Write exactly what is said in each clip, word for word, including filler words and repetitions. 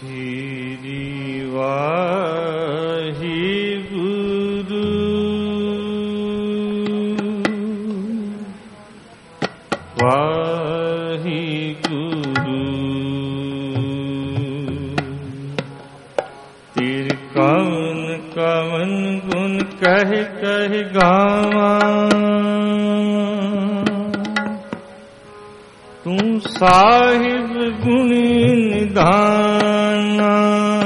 श्री वाहिगुरु वाहिगुरु तेरे कवन कवन गुण कह कह गावा तू साहिब गुणी निधाना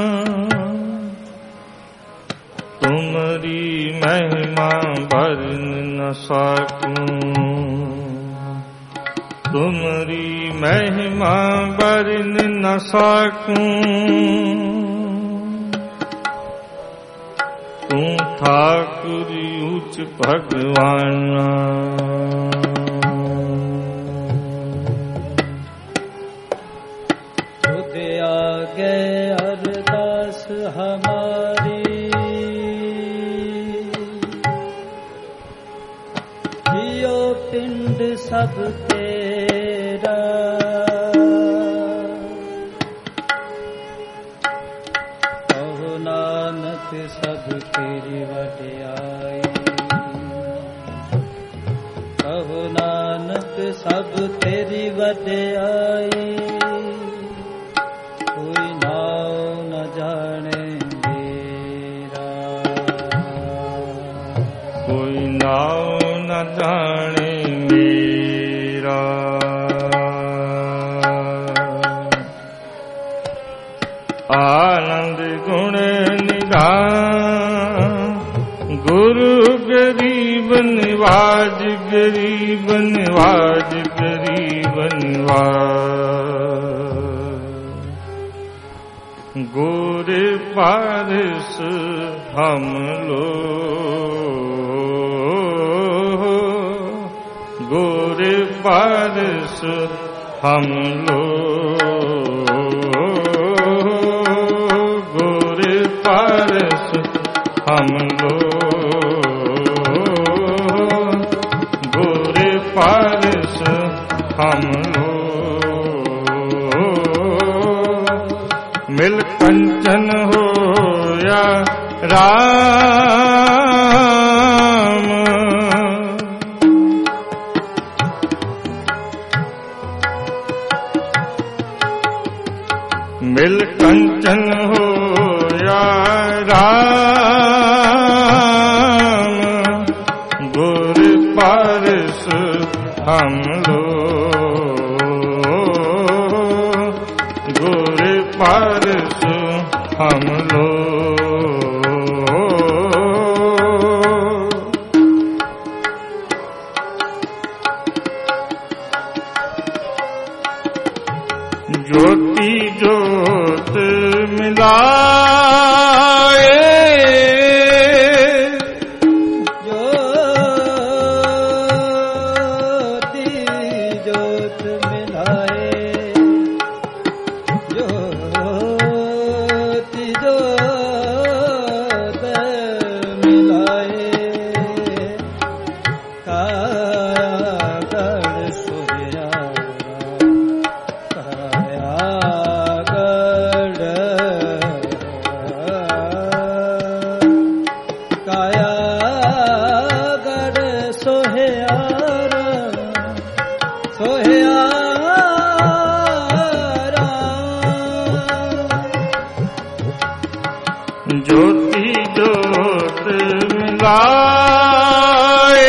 तुम्हारी महिमा वर्णन न सकूं तुम्हारी महिमा वर्णन न सकूं तू ठाकुर उच्च भगवान आगे अरदास हमारी जियो पिंड सब तेरा कहो नानक सब तेरी वड्याई कहो नानक सब तेरी वड्याई कोई नाव न जाने मेरा कोई नाव न जाने मेरा आनंद गुण निधान गुरु गरीब निवाज गरीब निवाज गरीब निवाज गोरे पारस हम लोग गोरे पारस हम लोग गोरे पारस हम लोग गोरे पारस हम मिल कंचन होया राम मिल कंचन होया राम गुर पारस हम लोग गुर पारस हम लोग ज्योति ज्योत मिलाए ज्योति ज्योत मिलाए ज्योति ज्योत मिलाए कायागढ़ सोया कायागढ़ कायागढ़ सोहयारा सोहयारा ज्योति ज्योत मिलाए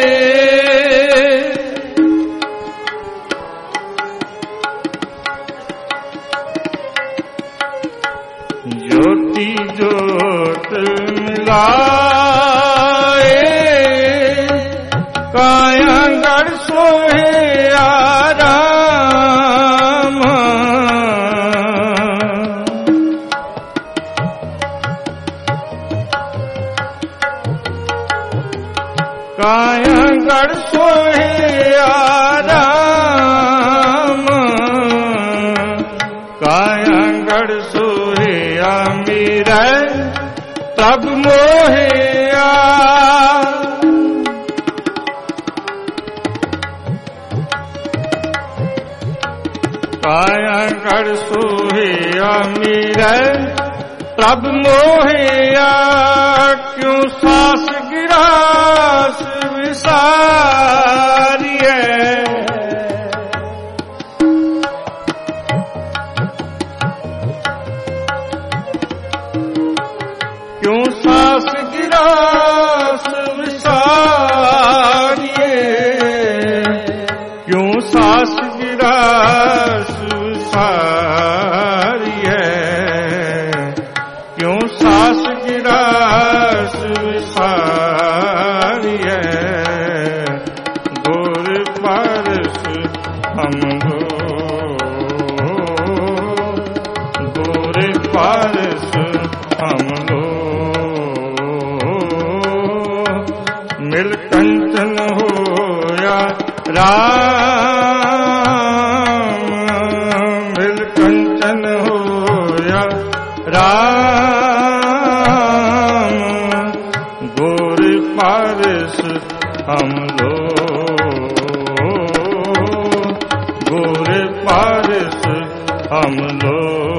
ज्योति ज्योत मिलाए कायागढ़ सोहे आराम कायागढ़ सोहे आराम कायागढ़ सोहे मेरा तब मोहिया ਕਾਇਆ ਗੜ ਸੋਹਿਆ ਮੀਰੈ ਪ੍ਰਭ ਮੋਹਿਆ ਕਿਉ ਸਾਸ ਗਿਰਾਸ ਵਿਸਾਰੀਐ ਕਿਉ ਸਾਸ ਗਿਰਾਸ ਵਿਸਾਰੀਐ ਕਿਉ ਸਾਸ ਗਿਰਾਸ ਵਿਸਾਰੀਐ ਕਿਉ ਸਾਸ ਗਿਰਾਸ ਵਿਸਾਰੀਐ ਗੁਰ ਪਰਸ ਹਮ ਲੋ ਗੁਰ ਪਰਸ ਹਮ ਲੋ ਮਿਲ ਕੰਚਨ ਹੋਇਆ ਰਾਮ ਮਿਲ ਕੰਚਨ ਹੋਇਆ ਰਾਮ ਗੁਰ ਪਰਸ ਹਮ ਲੋ ਗੁਰ ਪਰਸ ਹਮ ਲੋ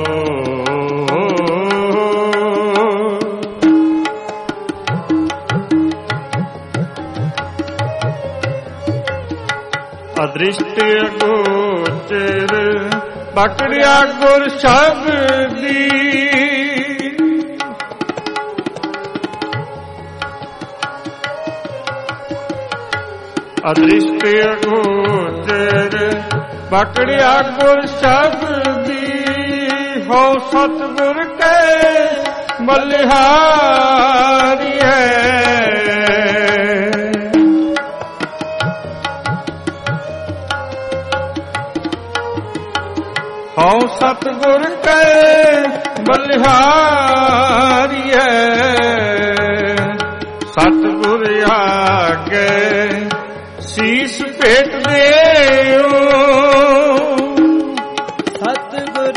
ਅਦ੍ਰਿਸ਼ਟ ਅਗੋਚਰ ਪਕੜਿਆ ਗੁਰ ਸ਼ਬਦੀ ਅਦ੍ਰਿਸ਼ਟ ਅਗੋਚਰ ਪਕੜਿਆ ਗੁਰ ਸ਼ਬਦੀ ਹੋ ਸਤਿਗੁਰ ਕੇ ਬਲਿਹਾਰੀਐ ਹਉ ਸਤਿਗੁਰ ਕੇ ਬਲਿਹਾਰੀਐ ਸਤਿਗੁਰ ਆਗੇ ਸੀਸ ਭੇਟ ਦੇਉ ਸਤਿਗੁਰ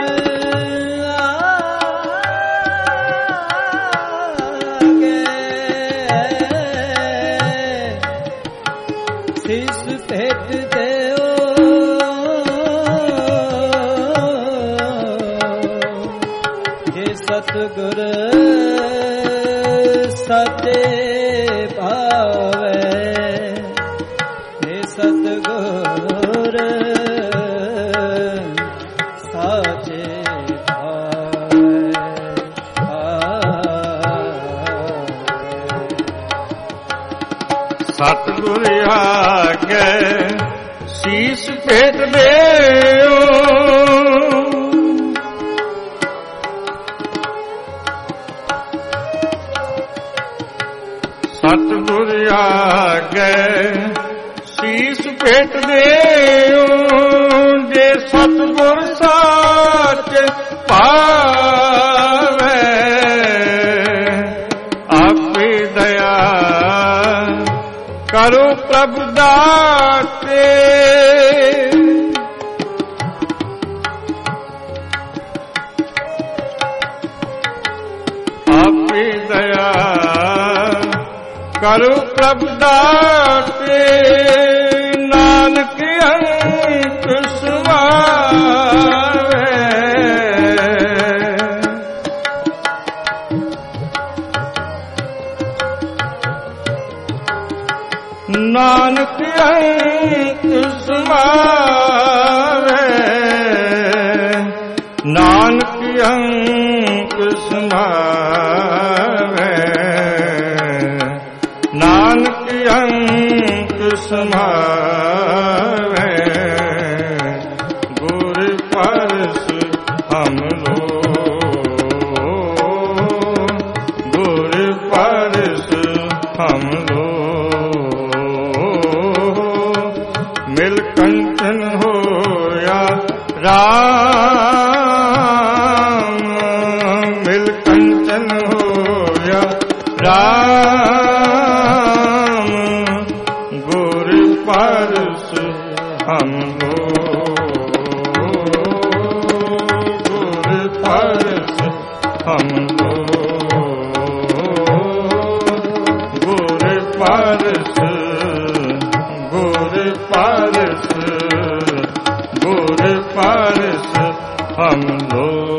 ਆਗੇ ਸੀਸ ਭੇਟ ਦੇਉ ਜੇ ਸਤਿਗੁਰ ਸਾਚੇ ਭਾਵੈ ਜੇ ਸਤਿਗੁਰ ਸਾਚੇ ਭਾਵੈ ਸਤਿਗੁਰ ਆਗੇ ਸੀਸ ਭੇਟ ਦੇਉ ਸਤਿਗੁਰ ਆਗੇ ਸੀਸ ਭੇਟ ਦੇਉ ਜੇ ਸਤਿਗੁਰ ਸਾਚ ਪਾਵੈ ਆਪੇ ਦਇਆ ਕਰੋ ਪ੍ਰਭ ਦਾਤੇ ਆਪੇ ਦਇਆ ਕਰੋ ਪ੍ਰਭ ਦਾਤੇ ਨਾਨਕ ਅੰਤ ਸੁਆਵੇ ਨਾਨਕ ਅੰਤ ਸੁਆਵੇ ਨਾਨਕ ਅੰਤ ਸੁਆਵੇ ਨਾਨਕ ਅੰਤ ਸਮਾਵੈ ਗੁਰ ਪਰਸ ਹਮ ਲੋ ਗੁਰ ਪਰਸ ਹਮ ਲੋ ਮਿਲ ਕੰਚਨ ਹੋਇਆ ਰਾਮ ਮਿਲ ਕੰਚਨ ਹੋਇਆ ਰਾਮ ਗੁਰ ਪਰਸ ਹਮ ਲੋ ਗੁਰ ਪਰਸ ਹਮ ਲੋ ਗੁਰ ਪਰਸ ਗੁਰ ਪਰਸ ਗੁਰ परस हम लोग।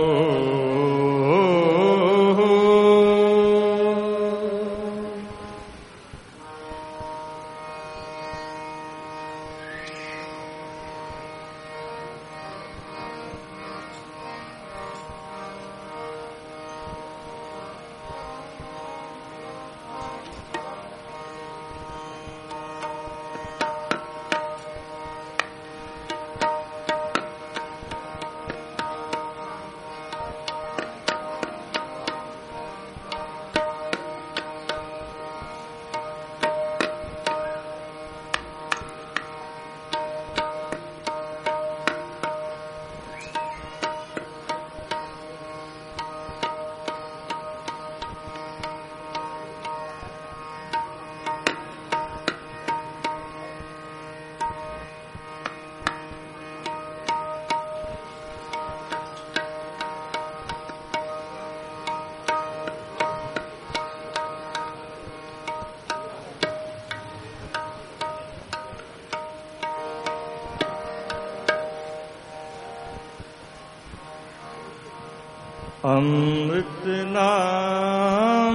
अमृत नाम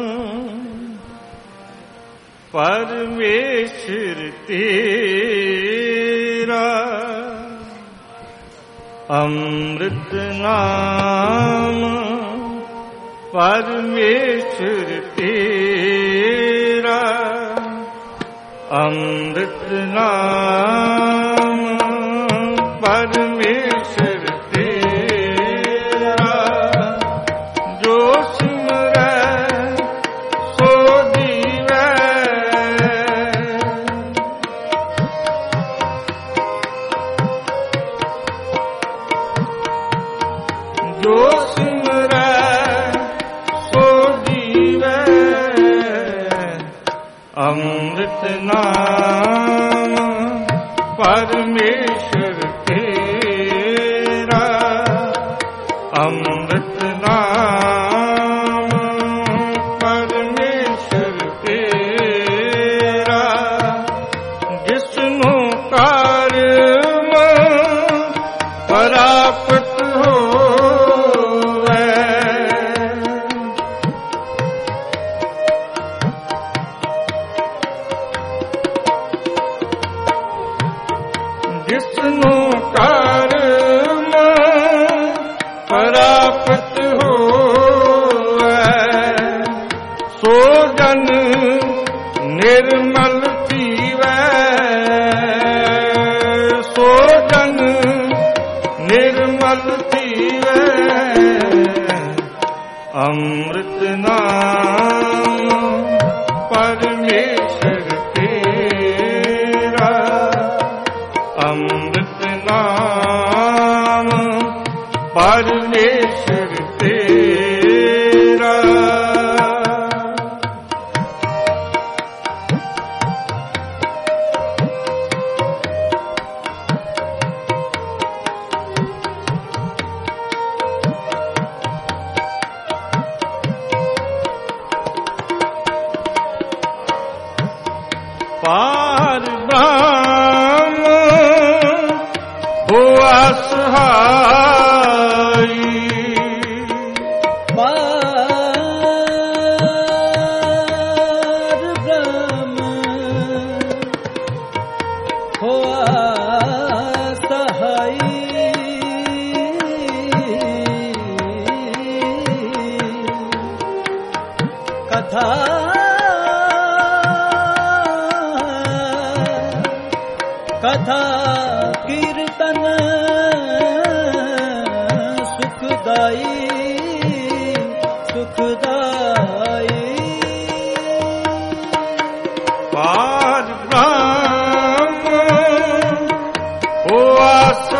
परमेश्वर तेरा, अमृत नाम परमेश्वर तेरा, अमृत नाम परमेश्वर अमृत नाम परमेश्वर तेरा, अमृत नाम परमेश्वर तेरा, जिसनु कर्म प्राप्त होवे, जिसनु कर्म प्राप्त होवे, सो जन निर्मल थीवै, सो जन निर्मल थीवै, अमृत नाम परमेश्वर तेरा, अमृत नाम परमेश्वर तेरा। पार ब्रह्म हुआ सहाई, पार ब्रह्म हुआ सहाई, कथा कथा कीर्तन सुखदाई, सुखदाई, पार ब्रह्म हुआ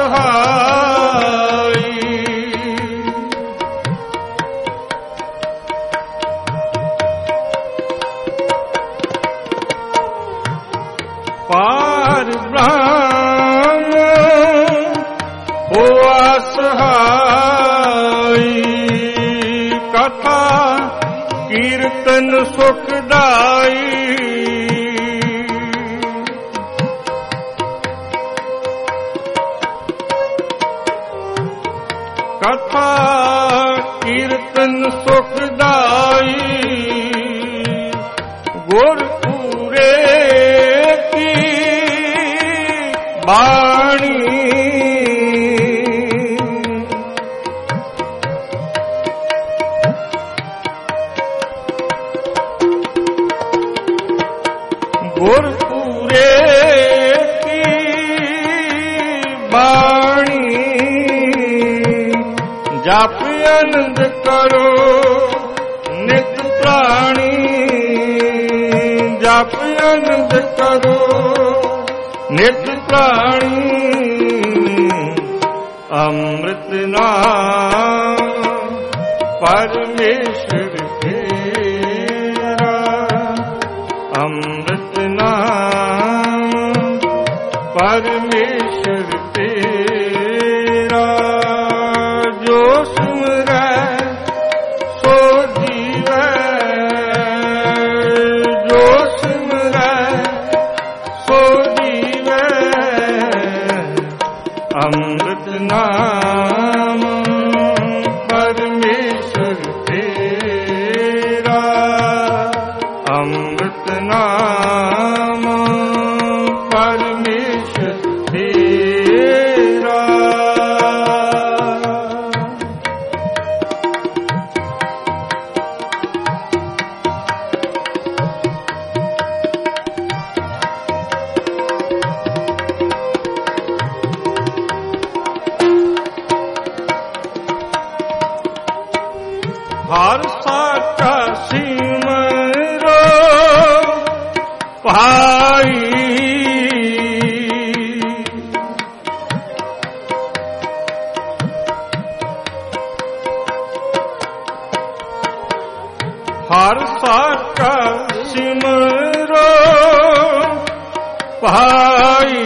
सहाई, पार ब्रह्म हुआ सहाई, कथा कीर्तन सुखदाई, ਕਥਾ ਕੀਰਤਨ ਸੁਖਦਾਈ ਗੁਰ ਪੂਰੇ ਕੀ ਬਾਣੀ ਗੁਰ ਪੂਰੇ ਕੀ ਬਾਣੀ ਜਪ ਆਨੰਦ ਕਰੋ ਨਿਤ ਪ੍ਰਾਣੀ ਜਪ ਆਨੰਦ ਕਰੋ ਨਿਤ ਪ੍ਰਾਣੀ ਅੰਮ੍ਰਿਤ ਨਾਮ ਪਰਮੇਸ਼ਰ ਤੇਰਾ ਅੰਮ੍ਰਿਤ ਨਾਮ ਪਰਮੇਸ਼ਰ ਤੇਰਾ ਜੋ ਸੁਮਰੈ ਸੋ ਜੀਵੈ ਜੋ ਸੁਮਰੈ ਸੋ ਜੀਵੈ ਅੰਮ੍ਰਿਤ ਨਾਮ ਪਰਮੇਸ਼ਰ ਤੇਰਾ ਅੰਮ੍ਰਿਤ ਨਾਮ ਪਰਮੇਸ਼ਰ ਤੇਰਾ ਹਰ ਸਾਚਾ ਸਿਮਰੋ ਭਾਈ ਹਰ ਸਾਚਾ ਸਿਮਰੋ ਭਾਈ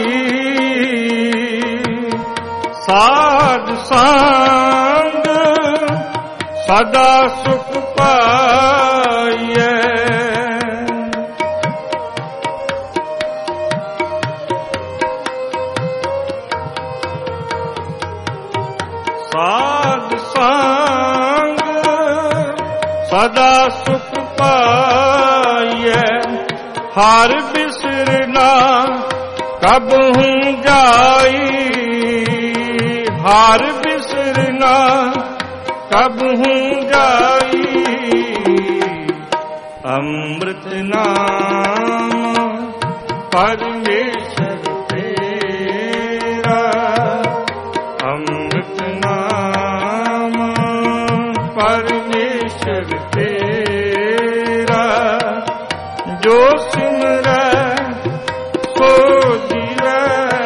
ਸਾਧ ਸੰਗ ਸਦਾ ਸੁਖ ਪਾਈਐ ਸਾਧ ਸੰਗ ਸਦਾ ਸੁਖ ਪਾਈਐ ਹਰ ਬਿਸਰਨਾ ਕਬਹੂ ਜਾਈ ਹਰ ਬਿਸਰਨਾ ਕਬਹੂ ਜਾਈ ਅੰਮ੍ਰਿਤ ਨਾਮ ਪਰਮੇਸ਼ਰ ਤੇਰਾ ਅੰਮ੍ਰਿਤ ਨਾਮ ਪਰਮੇਸ਼ਰ ਤੇਰਾ ਜੋ ਸਿਮਰੈ ਸੋ ਜੀਵੈ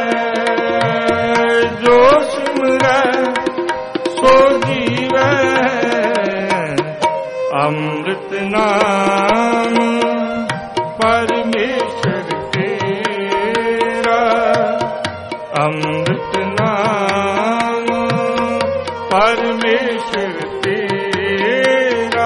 ਜੋ ਸਿਮਰੈ ਸੋ ਜੀਵੈ ਅੰਮ੍ਰਿਤ ਨਾਮ ਪਰਮੇਸ਼ਰ ਤੇਰਾ ਅੰਮ੍ਰਿਤ ਨਾਮ ਪਰਮੇਸ਼ਰ ਤੇਰਾ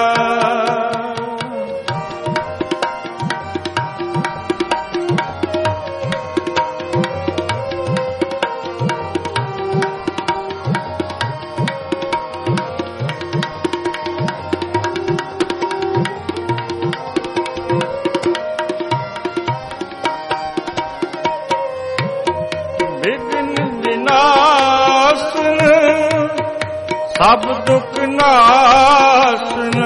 ਸਭ ਦੁਖ ਨਾਸਨ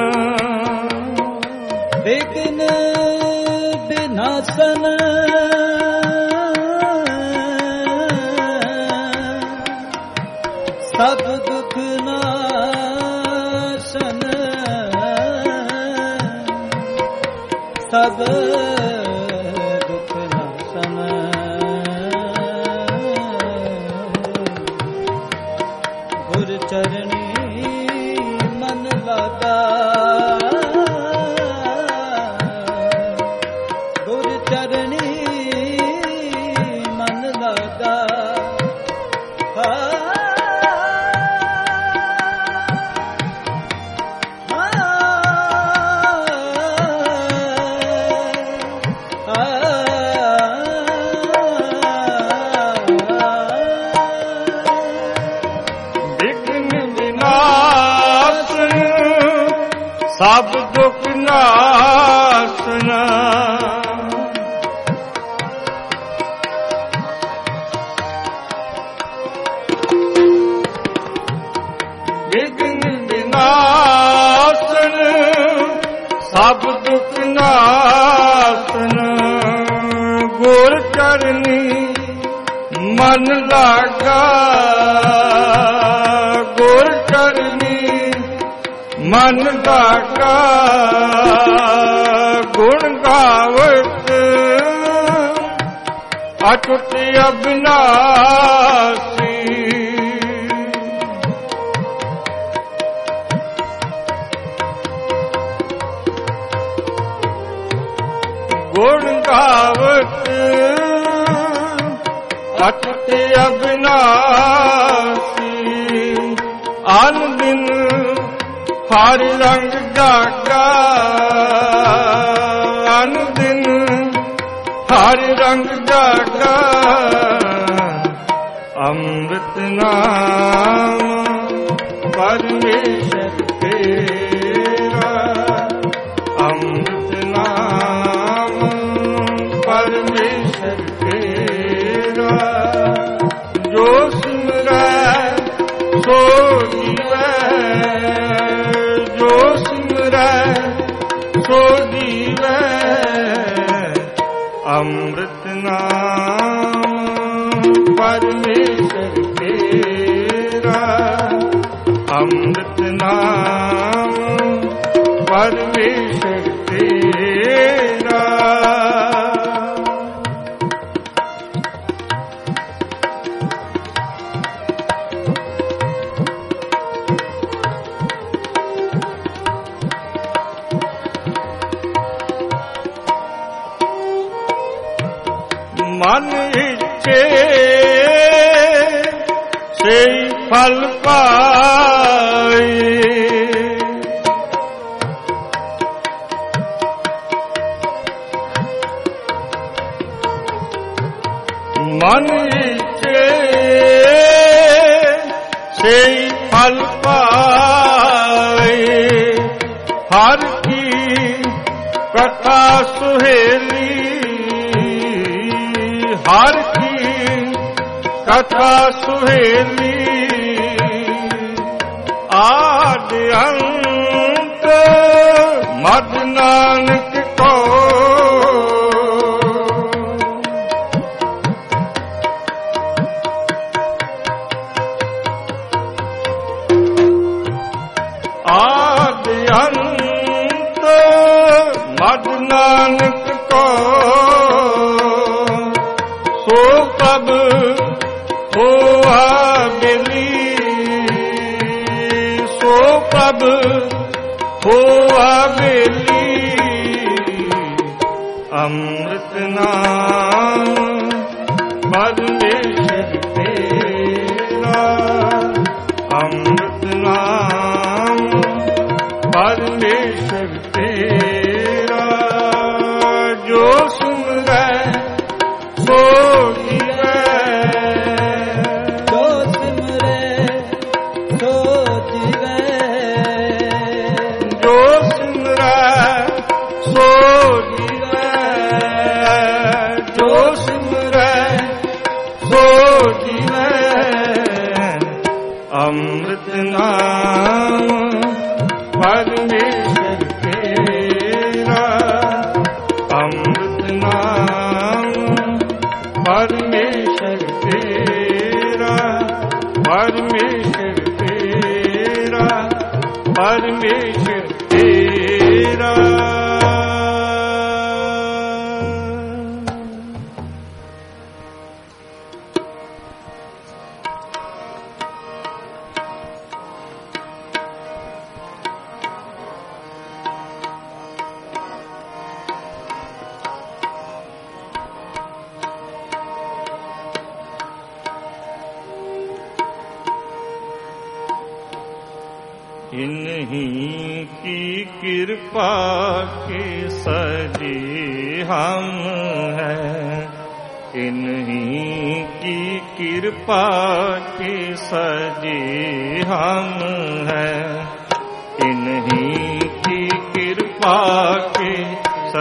ਵਿਘਨ ਵਿਨਾਸ਼ਨ ਸਭ ਦੁਖ ਨਾਸ਼ਨ ਸਭ ਦੁਖ ਨਾਸ਼ਨ ਗੁਰ ਚਰਣੀ ਮਨ ਲਾਗਾ ਗੁਰ ਚਰਣੀ ਮਨ ਲਾਗਾ ਸਭ ਦੁਖ ਨਾਸਨ ਵਿਘਨ ਵਿਨਾਸ਼ਨ ਸਭ ਦੁਖ ਨਾਸਨ ਗੁਰ ਚਰਨੀ ਮਨ ਲਾਗਾ ਗੁਰ ਚਰਨੀ ਮਨ ਲਾਗਾ ਗੁਣ ਗਾਵਤ ਅਟੁੱਟ ਅਬਿਨਾਸੀ ਗੁਣ ਗਾਵਤ ਅਟੁੱਟ ਅਬਿਨਾਸੀ ਅਨ ਦਿਨ ਹਰ ਰੰਗ ਜਾਗਾ ਅਨ ਦਿਨ ਹਰ ਰੰਗ ਜਾਗਾ ਅੰਮ੍ਰਿਤ ਨਾਮ ਪਰਮੇਸ਼ਰ ਤੇਰਾ ਅੰਮ੍ਰਿਤ ਨਾਮ ਪਰਮੇਸ਼ਰ ਤੇਰਾ ਜੋ ਸਿਮਰੈ ਸੋ ਜੀਵੈ ਜੋ ਸਿਮਰੈ ਸੋ ਜੀਵੈ ਅੰਮ੍ਰਿਤ ਨਾਮ ਪਰਮੇਸ਼ਰ ਤੇਰਾ ਅੰਮ੍ਰਿਤ ਨਾਮ ਪਰਮੇਸ਼ਰ ਤੇਰਾ ਮਨ ਇੱਛੇ ਸਈ ਫਲ ਪਾਏ ਮਨ ਇੱਛੇ ਸਈ ਫਲ ਪਾਏ ਹਰ ਕੀ ਕਥਾ ਸੁਹੇਲੀ ਹਰ ਕੀ ਕਥਾ ਸੁਹੇਲੀ ਆਦਿ ਅੰਤ ਮਦ ਨਾਨਕ ਕੋ ਆਦਿ ਅੰਤ ਮਦ ਨਾਨਕ ਕੋ ਸੋ ਪ੍ਰਭ ਹੋਆ ਬੇਲੀ ਸੋ ਪ੍ਰਭ ਹੋਆ ਬੇਲੀ ਅੰਮ੍ਰਿਤ ਨਾਮ ਪਰਮੇਸ਼ਰ ਤੇਰਾ ਅੰਮ੍ਰਿਤ ਨਾਮ ਪਰਮੇਸ਼ਰ ਤੇਰਾ ਜੋ ਸੁਣੈ ਸੋ ਜੀਵੈ ਜੋ ਸਿਮਰੈ ਸੋ ਜੀਵੈ ਜੋ ਸਿਮਰੈ ਸੋ ਜੀਵੈ ਜੋ ਸਿਮਰੈ ਸੋ ਜੀਵੈ ਅੰਮ੍ਰਿਤ ਨਾਮ ਪਰਮੇਸ਼ਰ ਤੇਰਾ ਅੰਮ੍ਰਿਤ ਨਾਮ ਪਰਮੇਸ਼ਰ ਤੇਰਾ ਪਰਮੇਸ਼ਰ ਤੇਰਾ ਪਰਮੇਸ਼ਰ ਤੇਰਾ इन्हीं की कृपा के सजे हम हैं, इन्हीं की कृपा के सजे हम हैं, इन्हीं की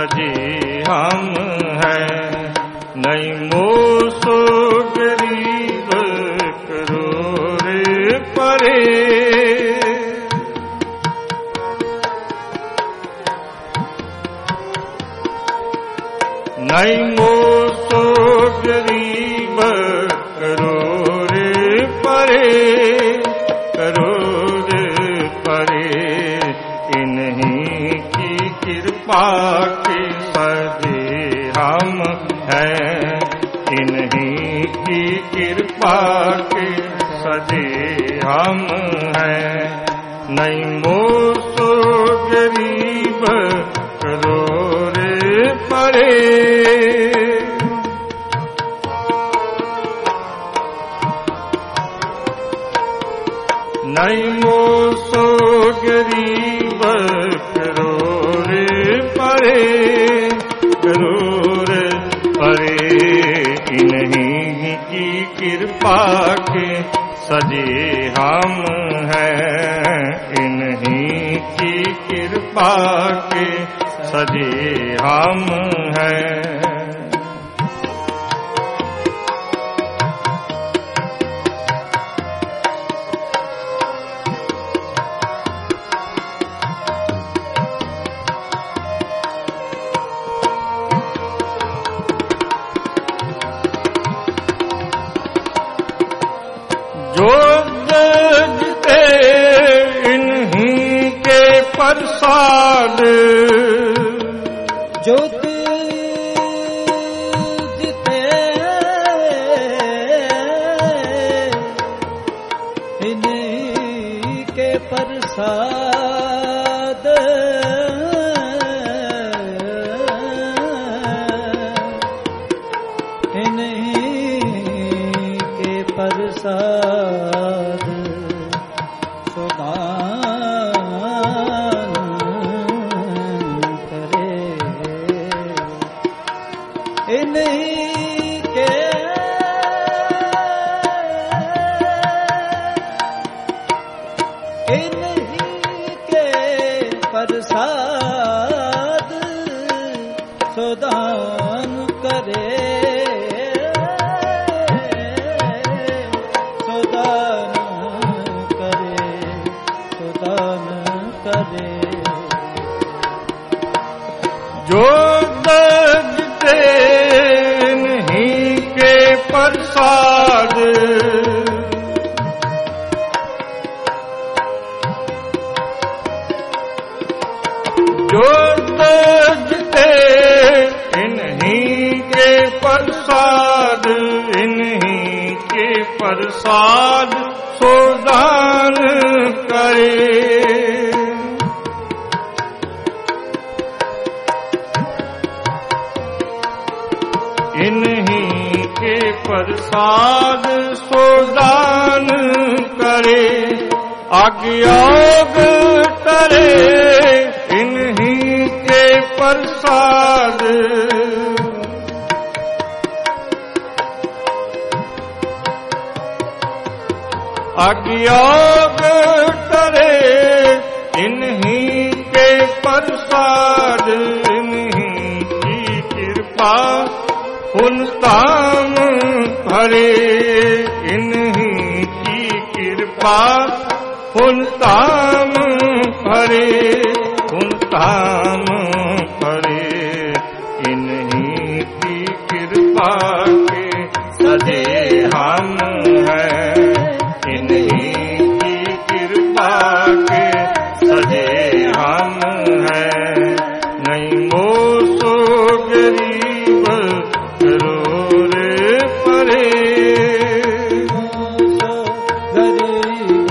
सजे हम हैं। नहीं मोसो गरीब करोड़ परे, नहीं मोसो गरीब करोड़ परे, करोड़ परे। इन्हीं की कृपा के सजे हम हैं, इन्हीं की कृपा के सजे हम हैं। नहीं मोसो गरीब करोड़ परे, नहीं मोसो गरीब करोड़ परे, करोड़ परे। इन्हीं की कृपा के सजे हम हैं, इन्हीं की कृपा के सजे हम हैं। जो जगते इन्हीं के प्रसाद, जो जिते इन्हीं के प्रसाद, इन्हीं के प्रसाद सुदान करे। इन्हीं के इन्हीं के प्रसाद सुदान करे, जो दजते इन्हीं के प्रसाद, जो दजते इन्हीं के प्रसाद, इन्हीं के प्रसाद सुदान करे। इन्हीं के प्रसाद सुदान करे, आज्ञाग करे। इन्हीं के प्रसाद, आज्ञाग करे। इन्हीं के प्रसाद, इन्हीं की कृपा पुनताम भरे। इन्हीं की कृपा पुनताम भरे, पुनताम भरे। इन्हीं की कृपा के सजे हम हैं, इन्हीं की कृपा के सजे हम हैं। नहीं मोसो गरीब करोड़ परे, मोसो गरीब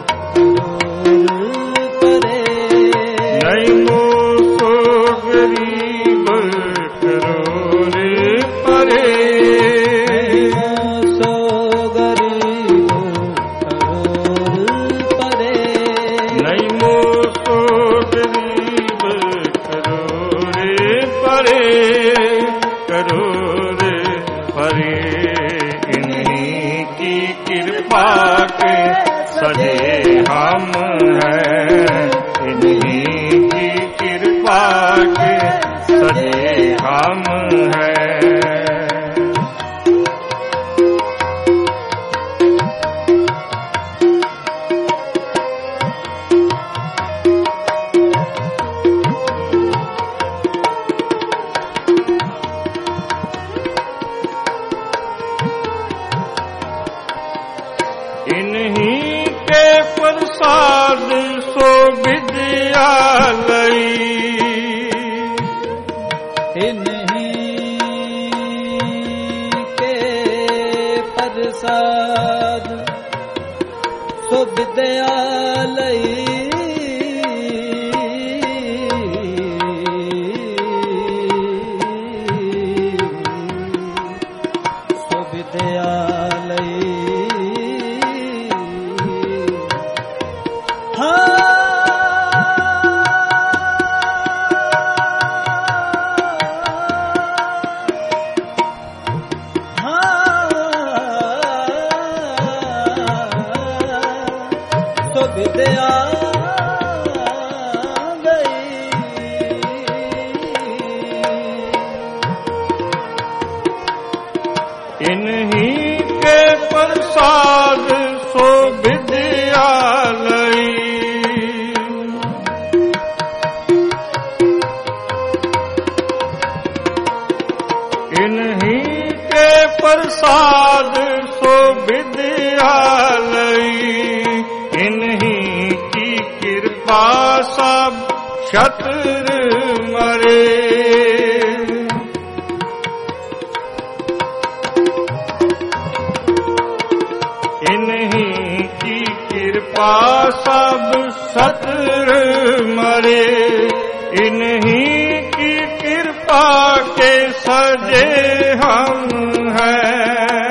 करोड़ परे। नहीं मोसो गरीब करोड़ परे, मोसो गरीब करोड़ परे। नहीं मोसो गरीब करोड़ परे, करोड़ परे। इन्हीं की कृपा के सजे हम हैं, इन्हीं की कृपा के सजे सजे हम हैं। इन्हीं के प्रसाद सो विद्यालय, इन्हीं के प्रसाद सो विद्यालय, सो विद्यालय। विद्या इन्हीं के प्रसाद सो विद्यालय, इन्हीं के प्रसाद सो विद्यालय, इन्हीं की कृपा सब शत्रु मरे। इन्हीं की कृपा सब शत्रु मरे, इन्हीं की कृपा के सजे हम हैं।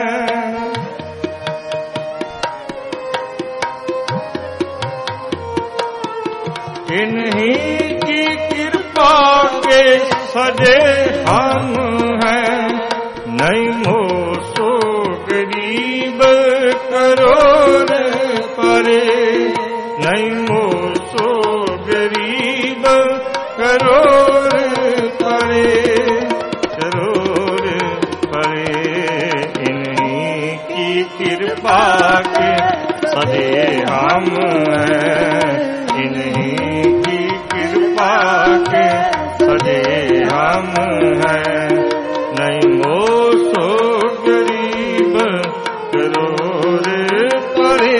इन्हीं की कृपा के सजे हम हैं। नहीं मोसो गरीब करोड़ परे, नहीं मोसो गरीब करोड़ परे, करोड़ परे। इन्हीं की कृपा के सजे हम हैं। इन्हीं की कृपा के सजे हम हैं। नहीं मोसो गरीब करोड़ परे,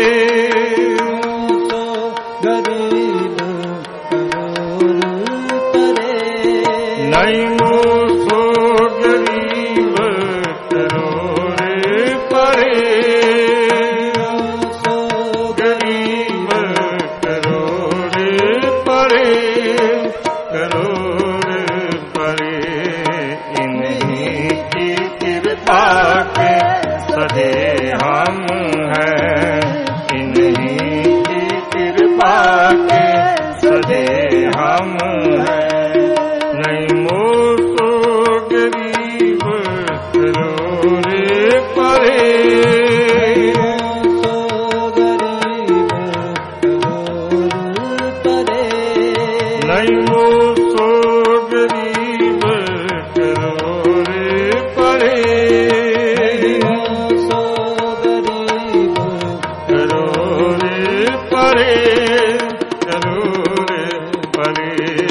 गरीब करोड़ परे। नहीं मोसो गरीब करोड़ परे, गरीब करोड़ परे, करोड़ परे। इन्हीं की कृपा के सजे हम हैं। इन्हीं की कृपा के सजे हम हैं। नहीं मोसो गरीब करोड़ परे, नहीं मोसो गरीब करोड़ परे, करोड़ परे, करोड़ परे।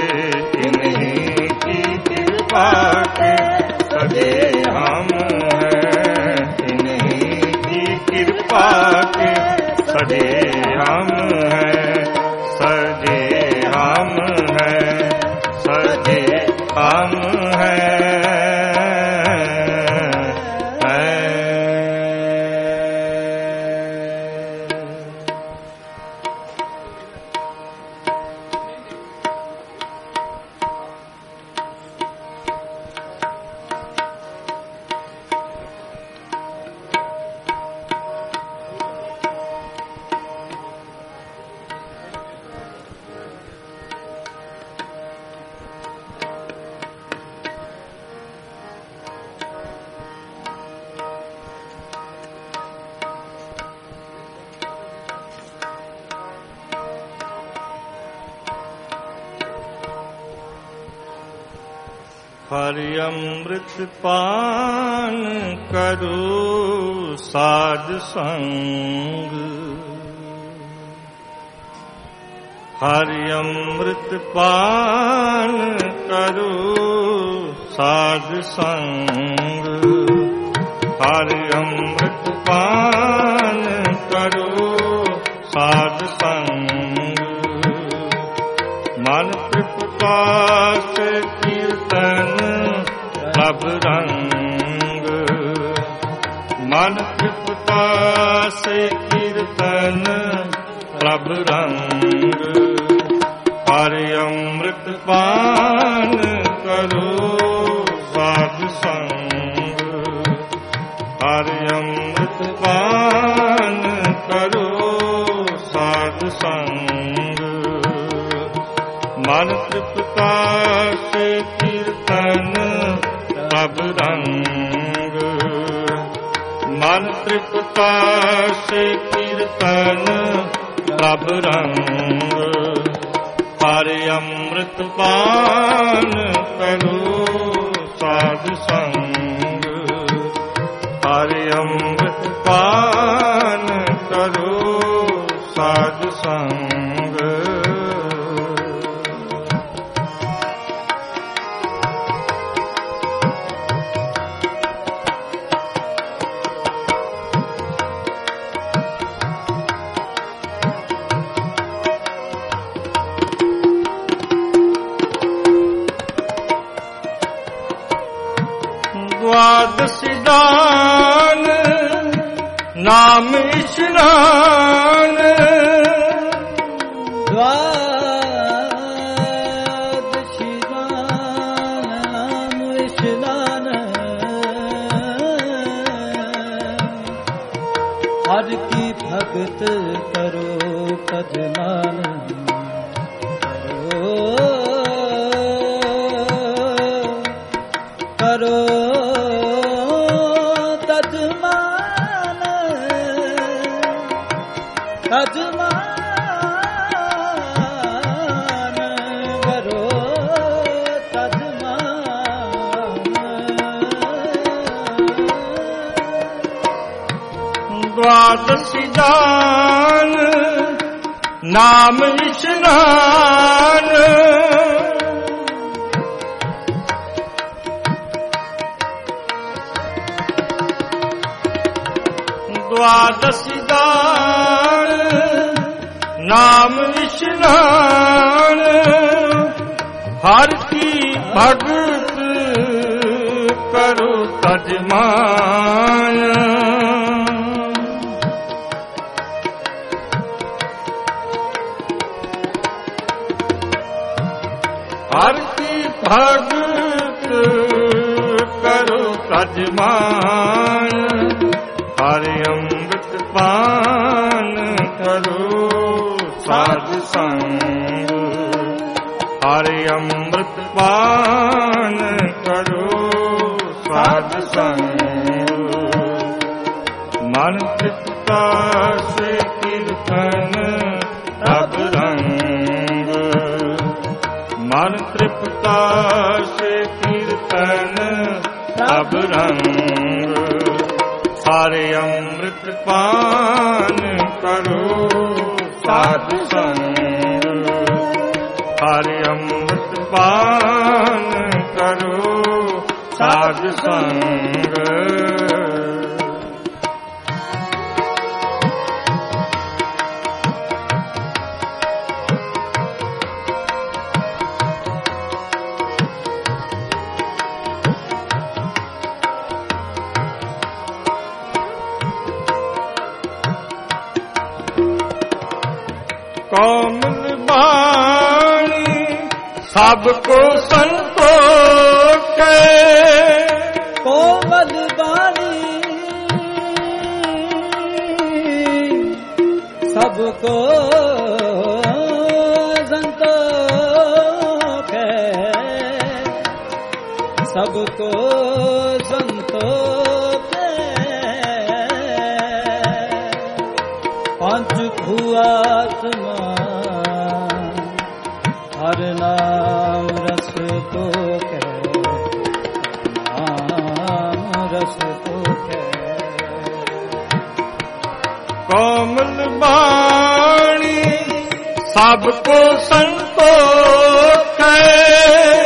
हरि अमृत पान करो साध संग, हरि अमृत पान करो साध संग, हरि अमृत पान करो साध संग। मन प्रकाश कीर्तन प्रभ रंग, मन प्रकाश कीर्तन प्रभ रंग। हरि अमृत पान करो साध संग, हरि अमृत पान करो साध संग। मन प्रकाश कीर्तन प्रभ रंग, मन प्रकाश कीर्तन प्रभ रंग। हरि अमृत पान करो साध संग, हरि अमृत पान करो साध संग। द्वादशी दान नाम स्नान, द्वादशी दान नाम स्नान। हर की भगत करो पदमान, करो तजमान, तजमान करो तजमान। द्वादशी दान नाम स्नान, द्वादशी दान नाम स्नान। हर की भगत करो तजमान, हर की भगत करो तजमान। हरि अमृत पान करो साध संग, हरि अमृत पान करो साध संग। मन प्रकाश कीर्तन प्रभ रंग, मन प्रकाश कीर्तन प्रभ रंग। हरि अमृत पान करो साध संग, हरि अमृत पान करो साध संग। कोमल वाणी सबको संतोषे, कोमल वाणी सबको संतोष है, सबको संतोष है। पंच भूआत्मा हर नाम रस को कह, कोमल बाणी सबको संतोष है।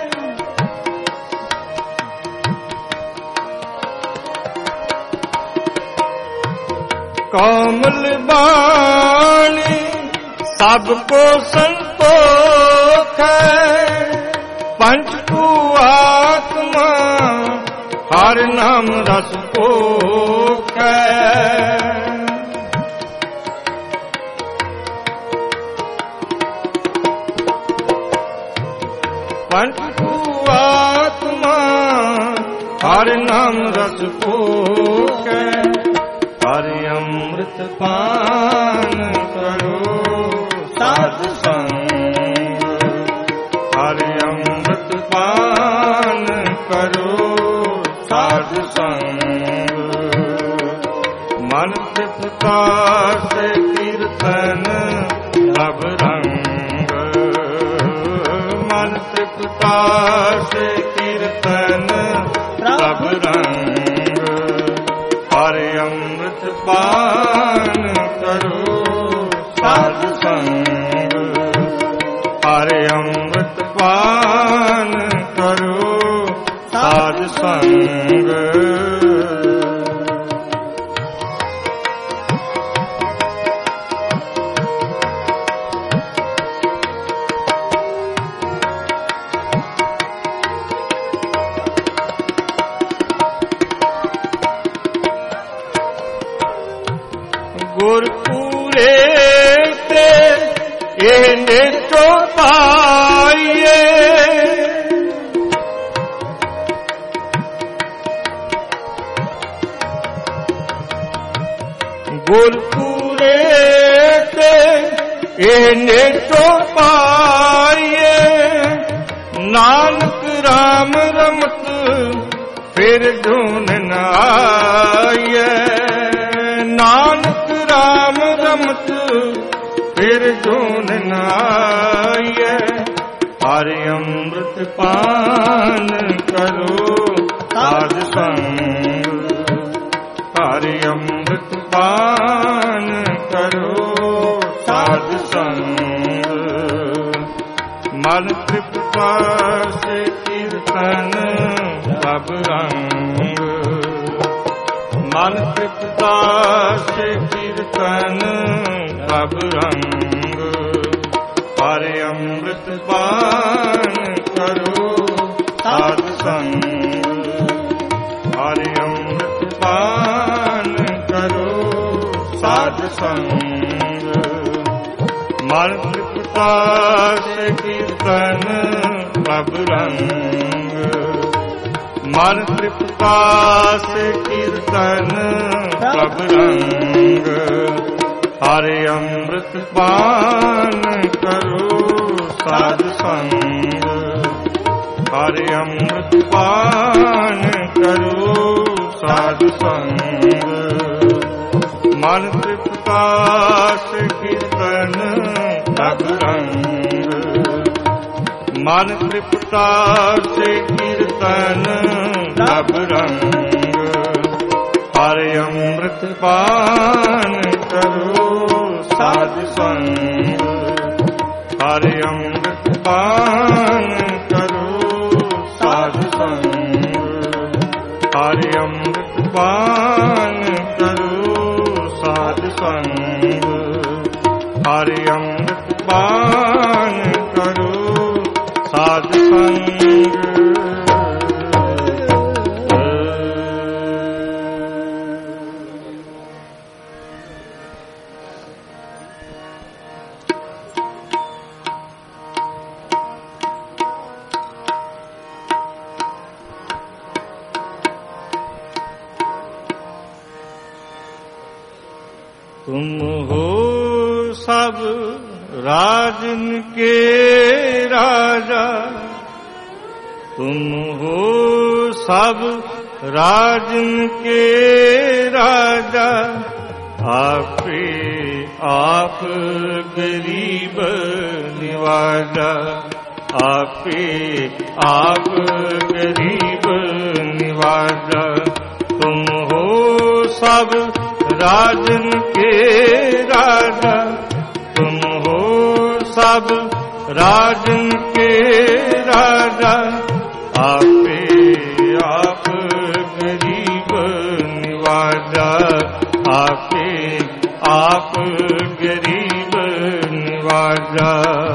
कोमल बाणी सबको संतोष है। पंचकू आत्मा हर नाम रस को है। पंचकू आत्मा हर नाम रस को है। हरि अमृत पान करो साध संग। हरि अमृत पान करो साध संग। मन तृप्ता से कीर्तन सब रंग। मन तृप्ता से कीर्तन सब रंग। हरि अमृत पान करो साध संग। हरि अमृत पान करो साध संग। गुरपुरे ते इन्हें तो पाइए। गुरपुरे ते इन्हें तो पाइए। नानक राम रमत फिर ढूंढ न आइए। नानक राम रमत फिर ढूंढ न आइए। हरि अमृत पान करो साध संग। हरि अमृत पान करो साध संग। मन तृप्ता से कीर्तन सब रंग। मन तृप्ता से कीर्तन सब रंग। हरि अमृत पान करो साध संग। हरि अमृत पान करो साध संग। मन तृप्ता से कीर्तन सब रंग। मन तृप्ता से कीर्तन सब रंग। हरि अमृत पान करो साध संग। हरि अमृत पान करो साध संग। मन तृप्ता से कीर्तन सब रंग। मन तृप्ता से कीर्तन सब रंग। हरि अमृत पान करो साध संग। हरि अमृत पान करो साध संग। हरि अमृत पान करो साध संग। हरि अमृत पान करो साध संग। तुम हो सब राजन के राजा। तुम हो सब राजन के राजा। आप आप गरीब निवाजा। आप आप गरीब निवाजा। तुम हो सब राजन के राजा तुम हो सब राजन के राजा आपे आप गरीब निवाजा आपे आप गरीब निवाजा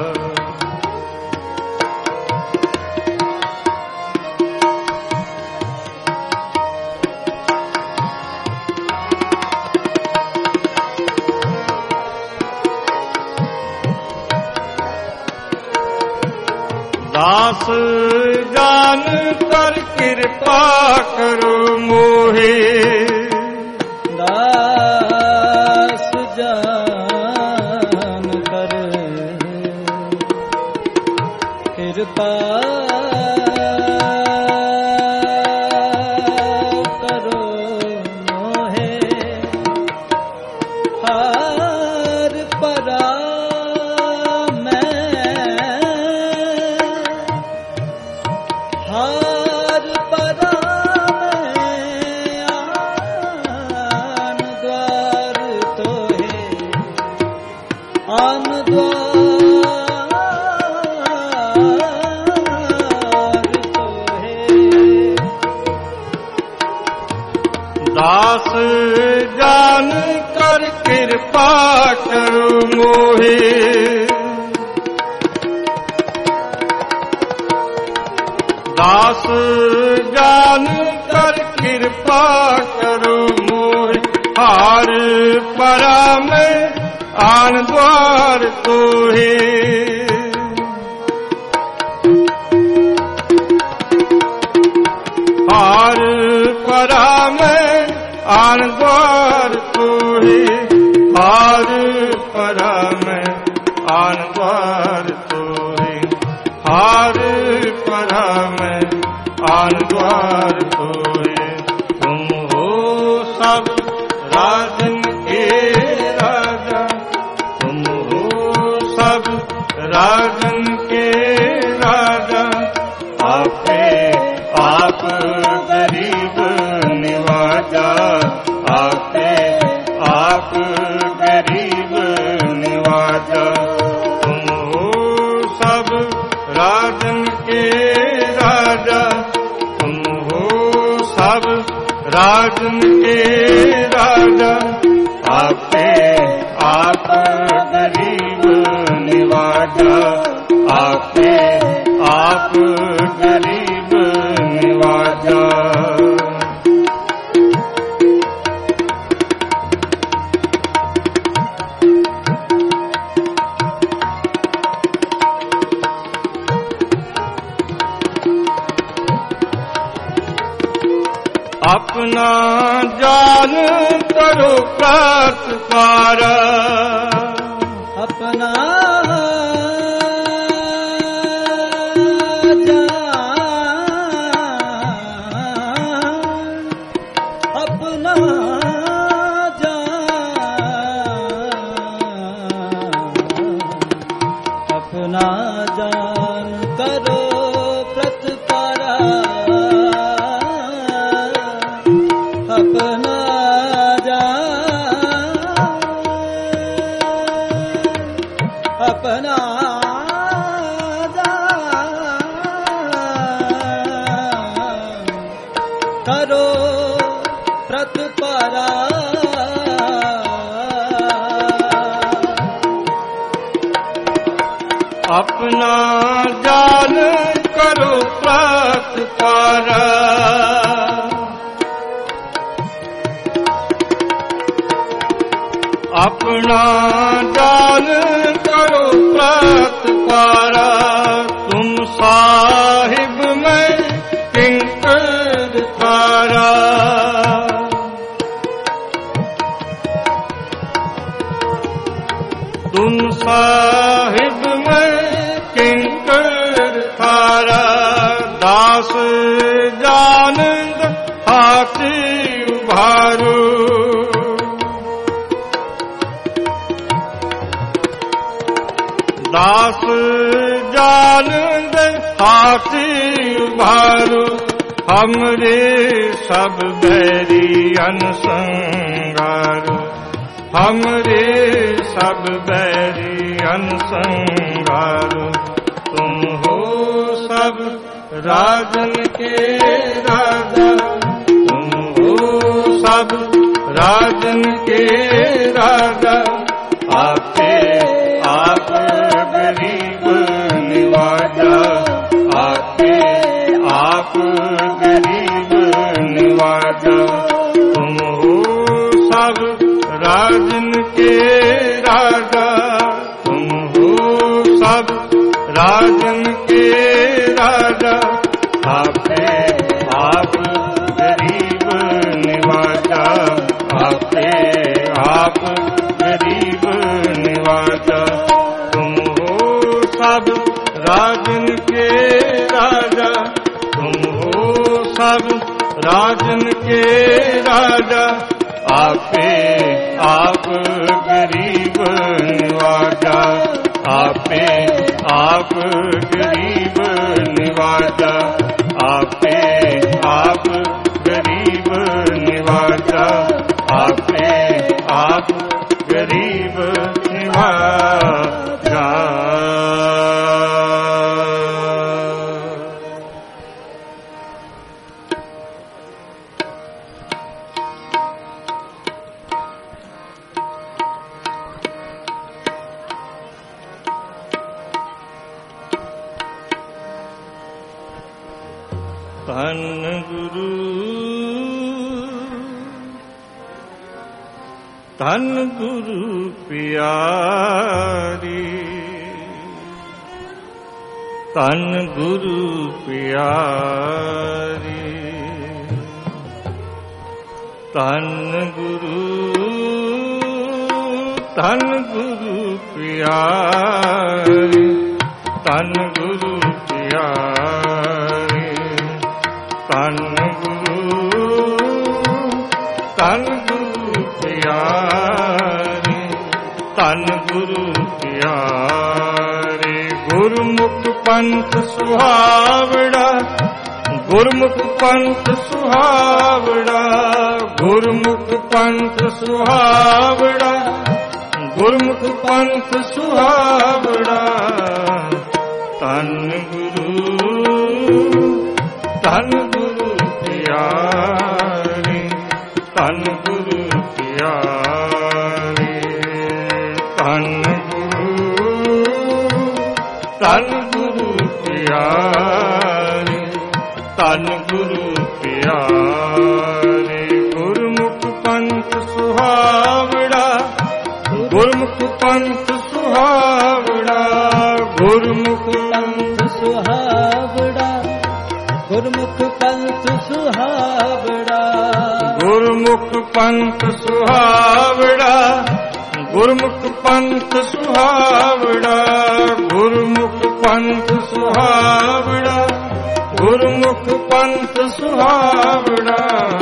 दास जान कर कृपा करो मोहे दास जान कर कृपा करो मोहे हार परा हार परा आन द्वार तो है आन द्वार तो है दास जान कर कृपा करो मोहे दास जान कर कृपा करो मोहे हार परा में आन द्वार तो है हार परा में आन द्वार तो है हार परा में आन द्वार तो है हार परा में आन द्वार तो है तुम हो सब राजन के राजा तुम हो सब राजन के राजा आपे आप गरीब निवाजा आपे आप गरीब निवाजा तुम हो सब राजन के राजा तुम हो सब राजन के राजा आपे आप गरीब निवाजा आपे आप गरीब निवाजा अपना जान करो प्रातकार अपना जान अपना जान अपना जान करो प्रतपरा अपना जान अपना जान करो प्रतपरा अपना जान करो प्रातपरा अपना जान करो प्रातपरा तुम साहिब में किंकर थारा तुम साहिब में किंकर थारा दास जानंद हाथी उभारो दास जानंद हाथी उभारो हमरे सब बैरी अनसंगारो हमरे सब बैरी अनसंगारो, तुम हो सब राजन के राजा, तुम हो सब राजन के राजा। आपे आप गरीब निवाजा, आपे आप गरीब निवाजा। तुम हो सब राजन के राजा, तुम हो सब राजन के राजा। आपे आप गरीब निवाजा, आपे आप गरीब निवाजा। तुम हो सब राजन के राजा, तुम हो सब राजन के राजा। आपे आप गरीब निवाजा, आपे आप गरीब निवाजा, आपे आप गरीब निवाजा, आपे आप गरीब निवाजा। धन गुरु धन गुरु प्यारी, धन गुरु प्यारी, धन गुरु धन गुरु प्यारी, धन गुरु प्यारी, धन गुरु धन गुरु प्यारे, धन गुरु प्यारे। गुरमुख पंथ सुहावड़ा, गुरमुख पंथ सुहावड़ा, गुरमुख पंथ सुहावड़ा, गुरमुख पंथ सुहावड़ा। धन गुरु धन गुरु प्यारे, धन गुरु प्यारे, धन गुरु धन गुरु प्यारे, धन गुरु प्यारे। गुरमुख पंथ सुहावड़ा, गुरमुख पंथ सुहावड़ा, गुरमुख पंथ सुहावड़ा, गुरमुख पंथ सुहावड़ा, गुरमुख पंथ सुहावड़ा, गुरमुख पंथ सुहावड़ा, गुरमुख पंथ सुहावड़ा, गुरमुख पंथ सुहावड़ा।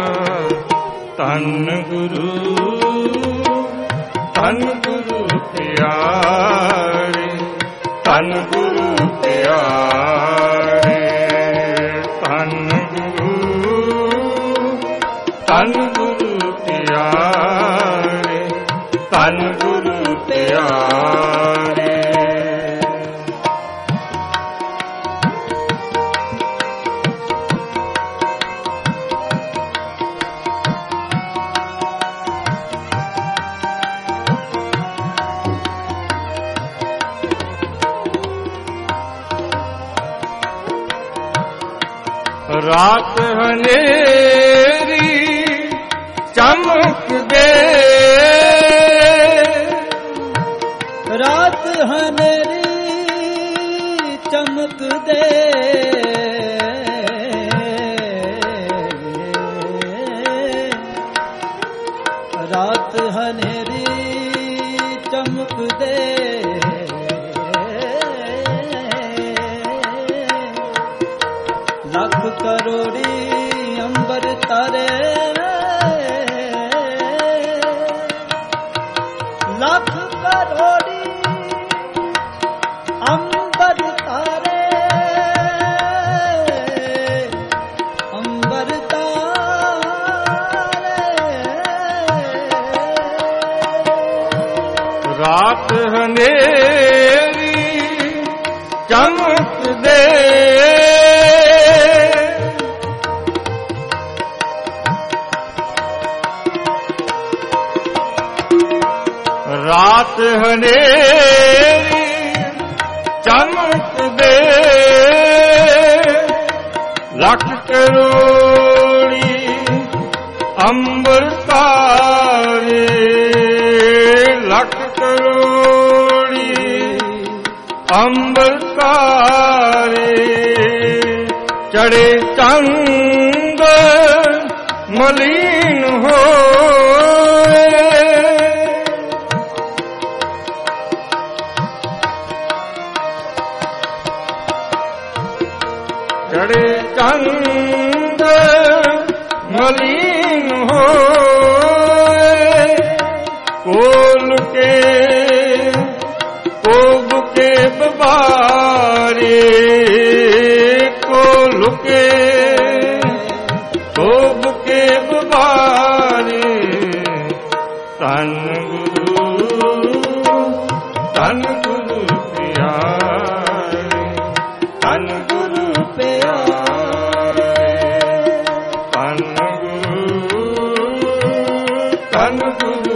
धन गुरु धन गुरु प्यारे, धन गुरु प्यारे, धन गुरु धन गुरु प्यारे, धन गुरु प्यारे। रात हनेरी चमक दे, रात हनेरी चमक दे, रात हनेरी चमक दे। लख करोड़ी अंबर तारे, लख करोड़ी अंबर तारे, अंबर तारे। ਰਾਤ ਹਨੇਰੀ ਚਮਕਦੇ ਰਾਤ ਹਨੇਰੀ ਚਮਕਦੇ ਲੱਖ ਕਰੋੜੀ ਅੰਬਰ ਤਾਰੇ ਲੱਖ ਕਰੋੜੀ ਅੰਬਰ ਤਾਰੇ ਚੜੇ ਚੰਦ ਮਲੀਨ ਹੋਏ ਚੜੇ ਚੰਦ ਮਲੀਨ ਹੋਏ ਕੋਲ ਕੇ ਕੋਬ ਕੇ ਬਬਾਰੇ ਕੋਲ ਕੇ ਕੋਬ ਕੇ ਬਬਾਰੇ ਧੰਨ ਗੁਰੂ ਧੰਨ ਗੁਰੂ ਪਿਆਰੇ ਧੰਨ ਗੁਰੂ ਪਿਆਰੇ ਧੰਨ ਗੁਰੂ ਧੰਨ ਗੁਰੂ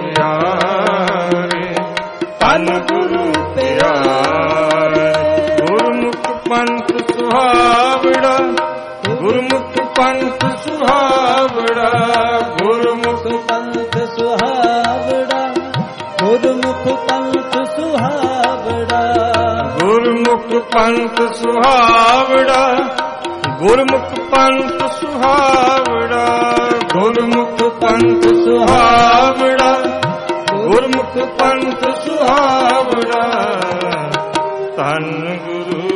ਪਿਆਰੇ ਧੰਨ ਗੁਰੂ ਪਿਆਰੇ ਗੁਰਮੁਖ ਪੰਥ ਸੁਹਾਵੜਾ ਗੁਰਮੁਖ ਪੰਥ ਸੁਹਾਵੜਾ ਗੁਰਮੁਖ ਪੰਥ ਸੁਹਾਵੜਾ ਗੁਰਮੁਖ ਪੰਥ ਸੁਹਾਵੜਾ ਗੁਰਮੁਖ ਪੰਥ ਸੁਹਾਵੜਾ ਗੁਰਮੁਖ ਪੰਥ ਸੁਹਾਵੜਾ ਗੁਰਮੁਖ ਪੰਥ ਸੁਹਾਵੜਾ ਗੁਰਮੁਖ ਪੰਥ ਸੁਹਾਵੜਾ ਧੰਨ ਗੁਰੂ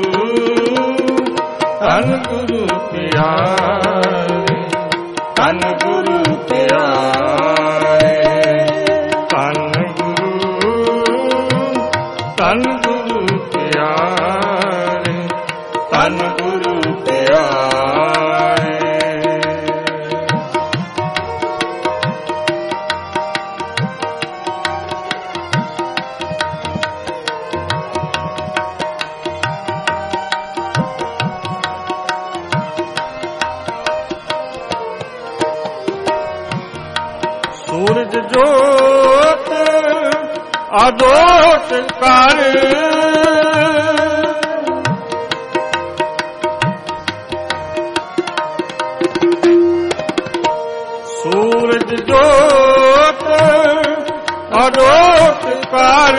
ਧੰਨ ਗੁਰੂ ਪਿਆਰੇ ਧੰਨ ਗੁਰੂ ਪਿਆਰੇ ਧੰਨ ਗੁਰੂ ਧੰਨ ਗੁਰੂ ਪਿਆਰੇ ਧੰਨ ਗੁਰੂ ਪਿਆਰੇ ਸੂਰਜ ਜੋਤ ਆਦੋਤ ਕਰ ਸੂਰਜ ਜੋਤ ਆਦੋਤ ਕਰ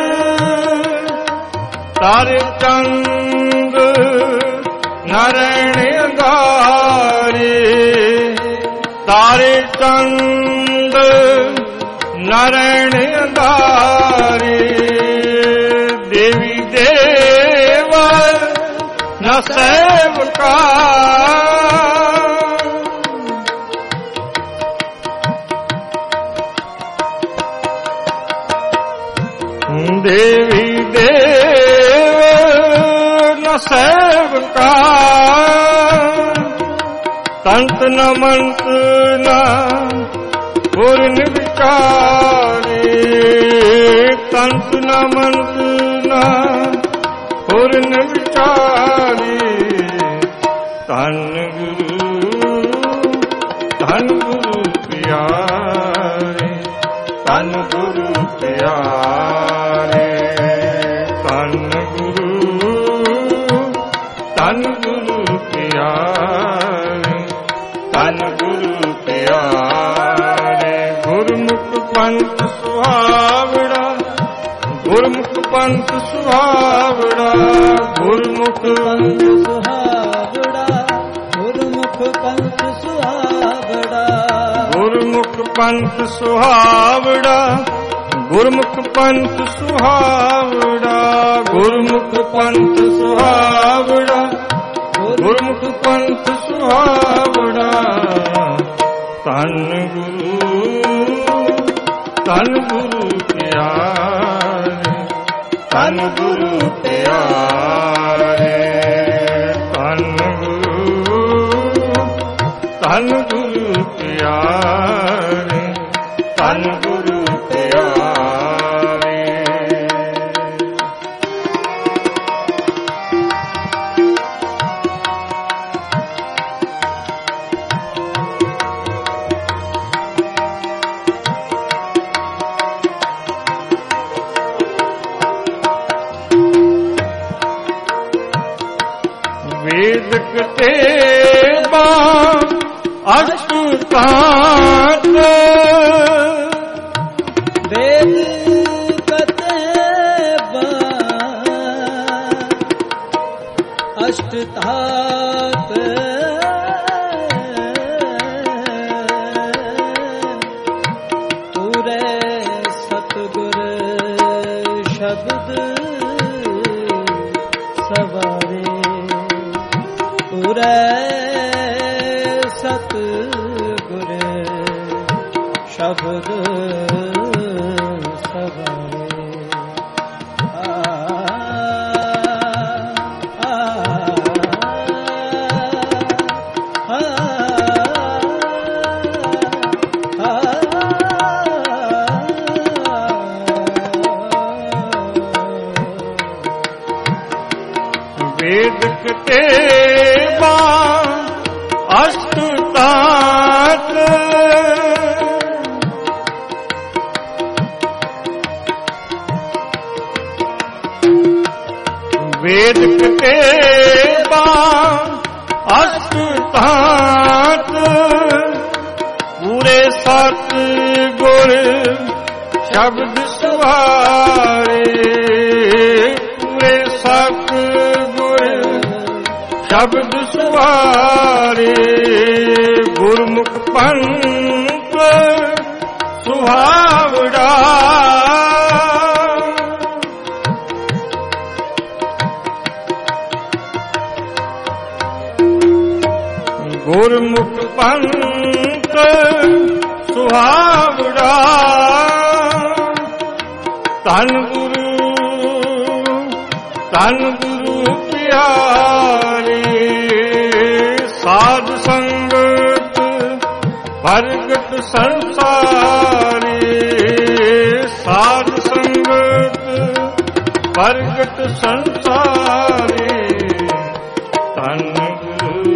ਤਾਰੇ ਚੰਦ ਨਾਰਾਇਣ ਅੰਗਾਰੇ ਤਾਰੇ ਚੰਦ ਨਾਰਾਇਣ ਅੰਗਾਰੇ ਦੇਵੀ ਦੇਵ ਨ ਸੇਵਕਾ ਦੇਵੀ ਦੇਵ ਨ ਸੇਵਕਾ ਤੰਤ ਨ ਮੰਤ ਨ ਪੁਰਨ ਵਿਚਾਰੇ ਤੰਤ ਨ ਮੰਤ ਨ ਪੁਰਨ ਵਿਚਾਰੇ ਧੰਨ ਗੁਰੂ ਧੰਨ ਗੁਰੂ ਪਿਆਰੇ ਧੰਨ ਗੁਰੂ ਪਿਆਰੇ ਧੰਨ ਗੁਰੂ ਧੰਨ ਗੁਰੂ ਪਿਆਰੇ ਧੰਨ ਗੁਰੂ ਪਿਆਰੇ ਗੁਰਮੁਖ ਪੰਥ ਸੁਹਾਵੜਾ ਗੁਰਮੁਖ ਪੰਥ ਸੁਹਾਵੜਾ ਗੁਰਮੁਖ ਪੰਥ ਸੁਹਾਵੜਾ ਗੁਰਮੁਖ ਪੰਥ ਸੁਹਾਵੜਾ ਗੁਰਮੁਖ ਪੰਥ ਸੁਹਾਵੜਾ ਗੁਰਮੁਖ ਪੰਥ ਸੁਹਾਵੜਾ ਗੁਰਮੁਖ ਪੰਥ ਸੁਹਾਵੜਾ ਗੁਰਮੁਖ ਪੰਥ ਸੁਹਾਵੜਾ ਧੰਨ ਗੁਰੂ ਧੰਨ ਗੁਰੂ ਪਿਆਰੇ ਧੰਨ ਗੁਰੂ ਪਿਆਰੇ ਧੰਨ ਗੁਰੂ ਧੰਨ ਗੁਰੂ ਪਿਆਰੇ ਧੰਨ ਗੁਰੂ ਪਿਆਰੇ वेदक तेबा अष्टांग वेद कतेबा अष्टांग पूरे सतगुर शब्द सवारे पूरे सतगुर शब्द सवारे आ, आ, आ, आ, वेदक तेबा अष्टांग वेदक तेबा अष्टांग पूरे सतगुर शब्द सवारे पूरे सतगुर शब्द सवारे गुरमुख पंथ सुहावड़ा गुरमुख पंथ सुहावड़ा तन गुरु तन गुरु प्यारे साध संगत भरगत संसारे साध संगत भरगत संसारे तन गुरु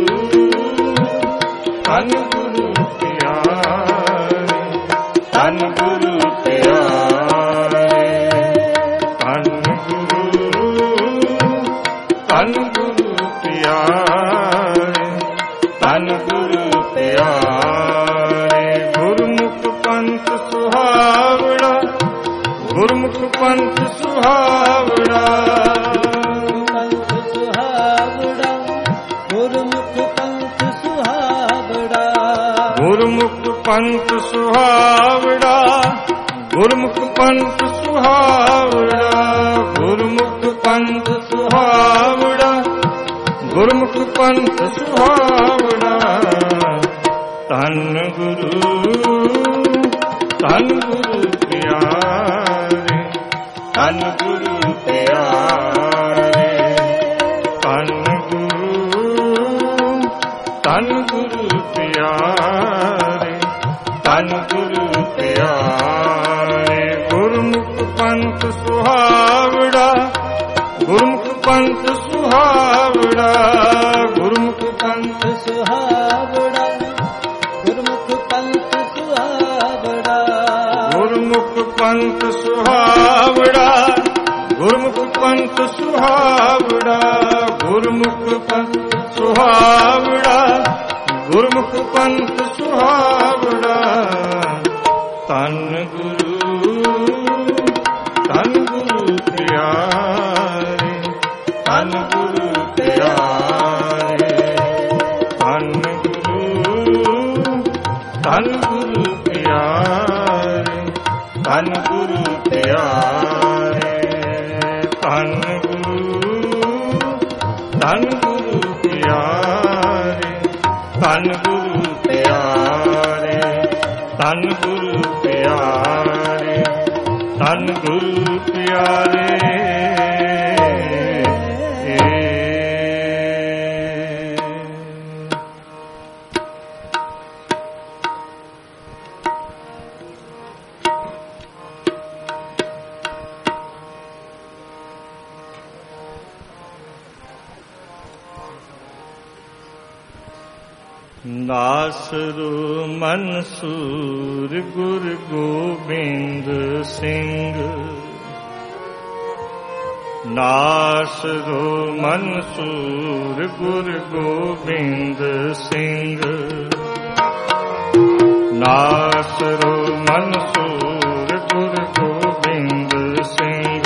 तन गुरु प्यारे तन गुरु प्यारे तन गुरु तन गुरु प्यारे तन गुरु प्यारे गुरमुख पंथ सुहावड़ा गुरमुख पंथ सुहावड़ा पंथ सुहावड़ा गुरमुख पंथ सुहावड़ा गुरमुख पंथ सुहावड़ा गुरमुख पंथ सुहावड़ा गुरमुख पंथ सुहावड़ा गुरमुख पंथ सुहावड़ा तन गुरु तन गुरु प्यारे तन गुरु प्यारे तन गुरु तन गुरु प्यारे तन गुरु प्यारे गुरमुख पंथ सुहावड़ा गुरमुख पंथ सुहावड़ा गुरमुख पंथ सुहावड़ा गुरमुख पंथ सुहावड़ा गुरमुख पंथ सुहावड़ा गुरमुख पंथ सुहावड़ा गुरमुख पंथ सुहावड़ा गुरमुख पंथ सुहावड़ा तन गुरु तन गुरु प्यारे तन गुरु प्यारे तन गुरु तन गुरु प्यारे तन गुरु प्यारे तन गुरु तन गुरु प्यारे तन गुरु प्यारे तन गुरु प्यारे तन गुरु प्यारे दासरू मनसूर गुरु गोबिंद सिंह ਨਾਸਰੋ ਮਨਸੂਰ ਗੁਰ ਗੋਬਿੰਦ ਸਿੰਘ। ਨਾਸਰੋ ਮਨਸੂਰ ਗੁਰ ਗੋਬਿੰਦ ਸਿੰਘ।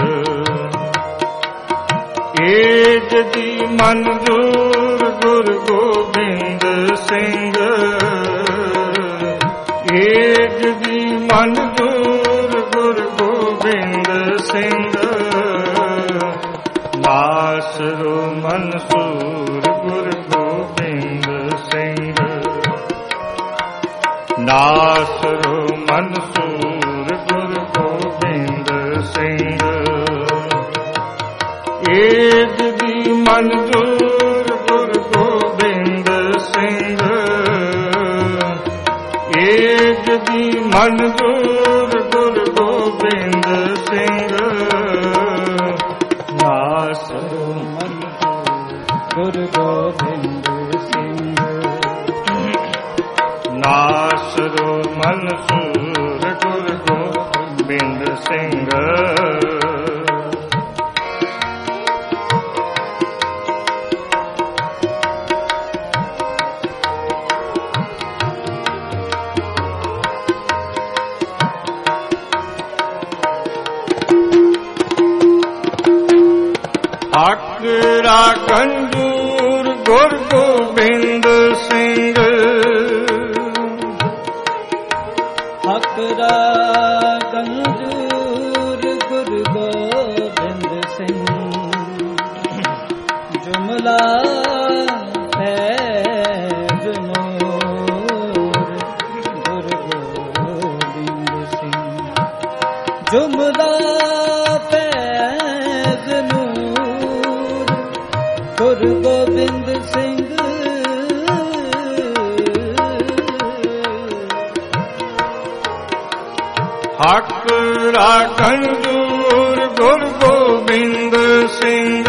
ਏਜ ਦੀ ਮਨਜ਼ੂਰ ਗੁਰ ਗੋਬਿੰਦ ਸਿੰਘ। ਏਜ ਦੀ ਮਨਜ਼ੂਰ ਗੁਰ ਗੋਬਿੰਦ ਸਿੰਘ। ਨਾਸਰੋ ਮਨਸੂਰ ਗੁਰ ਗੋਬਿੰਦ ਸਿੰਘ। ਨਾਸਰੋ ਮਨਸੂਰ ਗੁਰ ਗੋਬਿੰਦ ਸਿੰਘ। ਏਜ ਦੀ ਮਨਜ਼ੂਰ ਗੁਰ ਗੋਬਿੰਦ ਸਿੰਘ। ਏਜ ਦੀ ਮਨਜ਼ੂਰ ਗੁਰ ਗੋਬਿੰਦ ਸਿੰਘ। ਨਾਸਰੋ ਗੁਰ ਗੋਬਿੰਦ ਸਿੰਘ। ਨਾਸਰੋ ਮਨਸੂਰ ਗੁਰ ਗੋਬਿੰਦ ਸਿੰਘ। ਆਕਰਾ ਕੰਜੂਰ ਗੁਰ ਗੋਬਿੰਦ ਸਿੰਘ। ਆਕਰਾ ਕੰਜੂਰ ਗੁਰ ਗੋਬਿੰਦ ਸਿੰਘ। ਜੁਮਲਾ ਫੈਜ਼ ਨੂਰ ਗੁਰ ਗੋਬਿੰਦ ਸਿੰਘ। ਜੁਮਲਾ ਫੈਜ਼ ਨੂਰ ਗੁਰ ਗੋਬਿੰਦ ਸਿੰਘ। ਆਕਰਾ ਕੰਜੂਰ ਗੁਰ ਗੋਬਿੰਦ ਸਿੰਘ।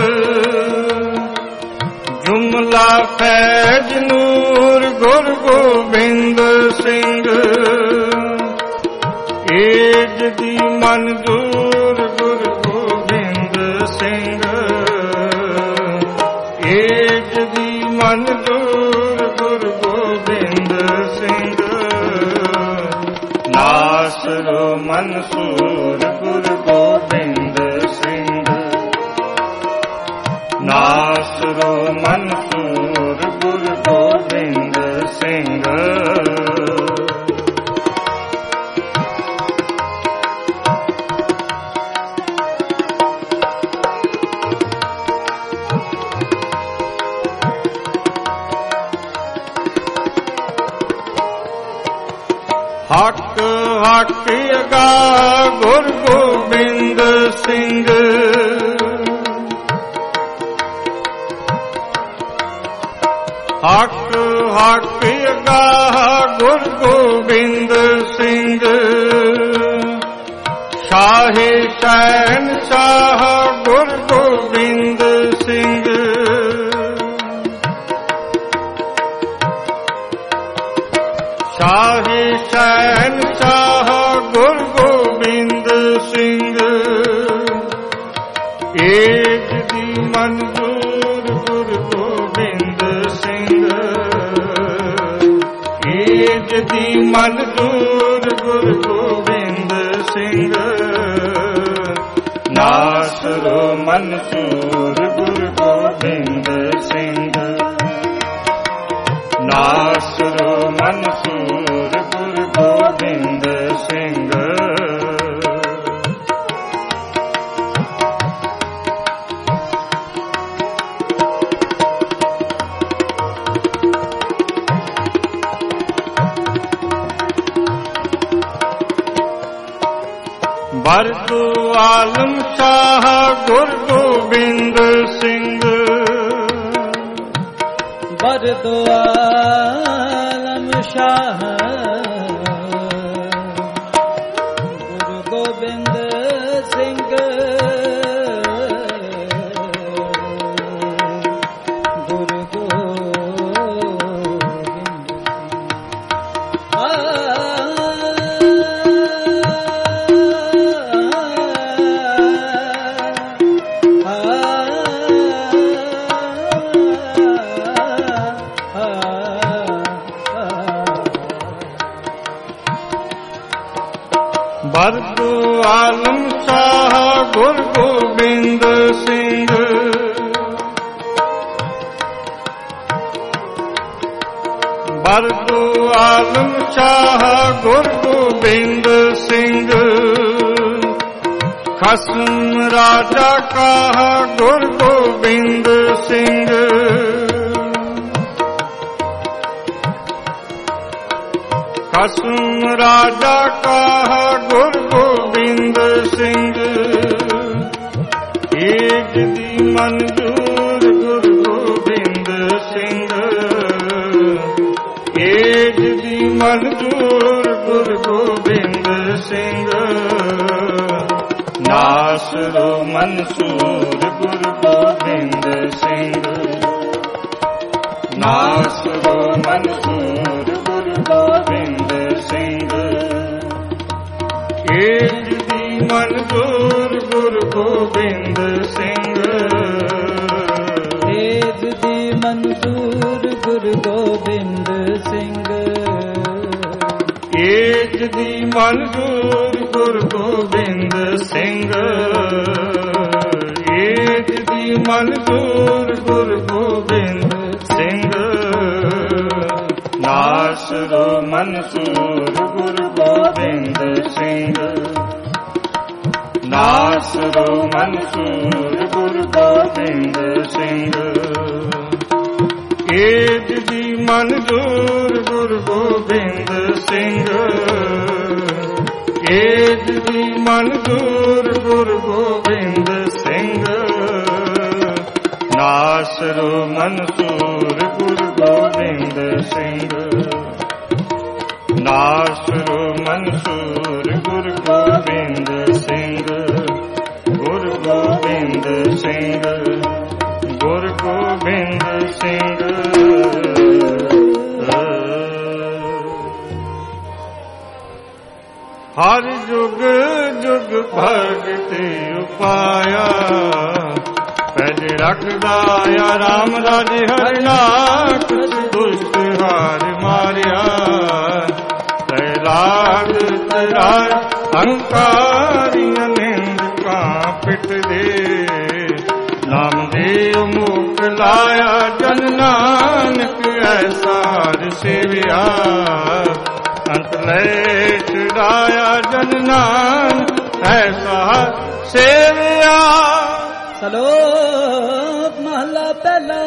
ਜੁਮਲਾ ਫੈਜ਼ ਨੂਰ ਗੁਰ ਗੋਬਿੰਦ ਸਿੰਘ। ਏਜ ਦੀ ਮਨਜ਼ੂਰ ਗੁਰ ਗੋਬਿੰਦ ਸਿੰਘ। ਏਜ ਦੀ ਮਨਜ਼ੂਰ ਗੁਰ ਗੋਬਿੰਦ ਸਿੰਘ। ਨਾਸਰੋ ਮਨਸੂਰ ਗੁਰ ਗੋਬਿੰਦ ਸਿੰਘ। ਨਾਸਰੋ ਮਨਸੂਰ ਗੁਰ ਗੋਬਿੰਦ ਸਿੰਘ। ਹੱਕ ਹੱਕ ਅਗਾ ਗੁਰ ਗੋਬਿੰਦ ਸਿੰਘ। ਹੱਕ ਹੱਕ ਅਗਾ ਗੁਰ ਗੋਬਿੰਦ ਸਿੰਘ। ਸ਼ਾਹੇ ਸ਼ਹਿਨਸ਼ਾਹ ਗੁਰ ਗੋਬਿੰਦ ਸਿੰਘ। ਸ਼ਾਹੇ ਸ਼ਹਿਨਸ਼ਾਹ ਗੁਰ ਗੋਬਿੰਦ ਸਿੰਘ। ਏਜ ਦੀ ਮਨਜ਼ੂਰ ਗੁਰ ਗੋਬਿੰਦ ਸਿੰਘ। ਏਜ ਦੀ ਮਨਜ਼ੂਰ ਗੁਰ ਗੋਬਿੰਦ ਸਿੰਘ। ਨਾਸਰੋ ਮਨਸੂਰ ਗੁਰ ਗੋਬਿੰਦ ਸਿੰਘ। ਨਾਸਰੋ ਮਨਸੂਰ ਗੁਰ ਗੋਬਿੰਦ ਸਿੰਘ। ਬਰਦੂ ਆਲਮ ਸ਼ਾਹ ਗੁਰ ਗੋਬਿੰਦ ਸਿੰਘ। ਬਰਦੂ ਆਲਮ ਸ਼ਾਹ ਗੁਰ ਗੋਬਿੰਦ ਸਿੰਘ। ਗੁਰ ਗੋਬਿੰਦ ਆ ਸਿੰਘ ਬਰਦੂ ਆਲਮ ਸ਼ਾਹ ਗੁਰ ਗੋਬਿੰਦ ਸਿੰਘ ਖਸਮ ਰਾਜਾ ਕਾਹਾ ਗੁਰ ਗੋਬਿੰਦ ਸਿੰਘ ਖਸਮ ਰਾਜਾ ਕਾਹਾ ਗੁਰ ਗੋਬਿੰਦ ਸਿੰਘ ਏਕ ਦੀ ਮਨਜੂਰ ਗੁਰ ਗੋਬਿੰਦ ਸਿੰਘ ਏਕ ਦੀ ਮਨਜੂਰ ਗੁਰ ਗੋਬਿੰਦ ਸਿੰਘ ਨਾਸਰੋ ਮਨਸੂਰ ਗੁਰ ਗੋਬਿੰਦ ਸਿੰਘ ਨਾਸਰੋ ਮਨਸੂਰ ਗੁਰ ਗੋਬਿੰਦ ਸਿੰਘ ਏਕ ਦੀ ਮਨਜੂਰ ਗੁਰ ਗੋਬਿੰਦ ਸਿੰਘ ਏਕ ਦੀ ਮਨਜੂਰ ਗੁਰ ਗੋਬਿੰਦ ਸਿੰਘ ਏਕ ਦੀ ਮਨਜੂਰ ਗੁਰ ਗੋਬਿੰਦ ਸਿੰਘ ਏਕ ਦੀ ਮਨਜੂਰ ਗੁਰ ਗੋਬਿੰਦ ਸਿੰਘ ਨਾਸਰੋ ਮਨਸੂਰ ਗੁਰ ਗੋਬਿੰਦ ਸਿੰਘ ਨਾਸਰੋ ਮਨਸੂਰ ਗੁਰ ਗੋਬਿੰਦ ਸਿੰਘ ਏਕ ਦੀ ਮਨਜੂਰ ਗੁਰ ਗੋਬਿੰਦ ਸਿੰਘ ਏਕ ਦੀ ਮਨਜੂਰ ਗੁਰ ਗੋਬਿੰਦ ਸਿੰਘ ਨਾਸਰੋ ਮਨਸੂਰ ਗੁਰ ਗੋਬਿੰਦ ਸਿੰਘ ਨਾਸਰੋ ਮਨਸੂਰ ਗੁਰ ਗੋਬਿੰਦ ਸਿੰਘ ਗੁਰ ਗੋਬਿੰਦ ਸਿੰਘ ਗੁਰ ਗੋਬਿੰਦ ਸਿੰਘ ਹਰ ਜੁਗ ਜੁਗ ਭਗਤਿ ਉਪਾਇਆ ਪਹਿਲੇ ਰੱਖਦਾ ਆ ਰਾਮ ਰਾਜੇ ਹਰਿ ਨਾਥ ਦੁਸ਼ਟ ਹਾਰ ਮਾਰਿਆ ਤੈ ਲਾਗ ਤੇਰਾ ਹੰਕਾਰੀਆਂ ਨਿੰਦ ਕਾਂ ਪਿੱਟ ਦੇ ਨਾਮ ਦੇ ਮੁਖ ਲਾਇਆ ਜਨ ਨਾਨਕ ਐਸਾ ਹਰ ਸੇਵਿਆ ਅੰਤ ਲੈ ਛੁਡਾਇਆ ਜਨ ਨਾਨਕ ਐਸਾ ਸੇਵਿਆ। ਸਲੋਕ ਮਹਲਾ ਪਹਿਲਾ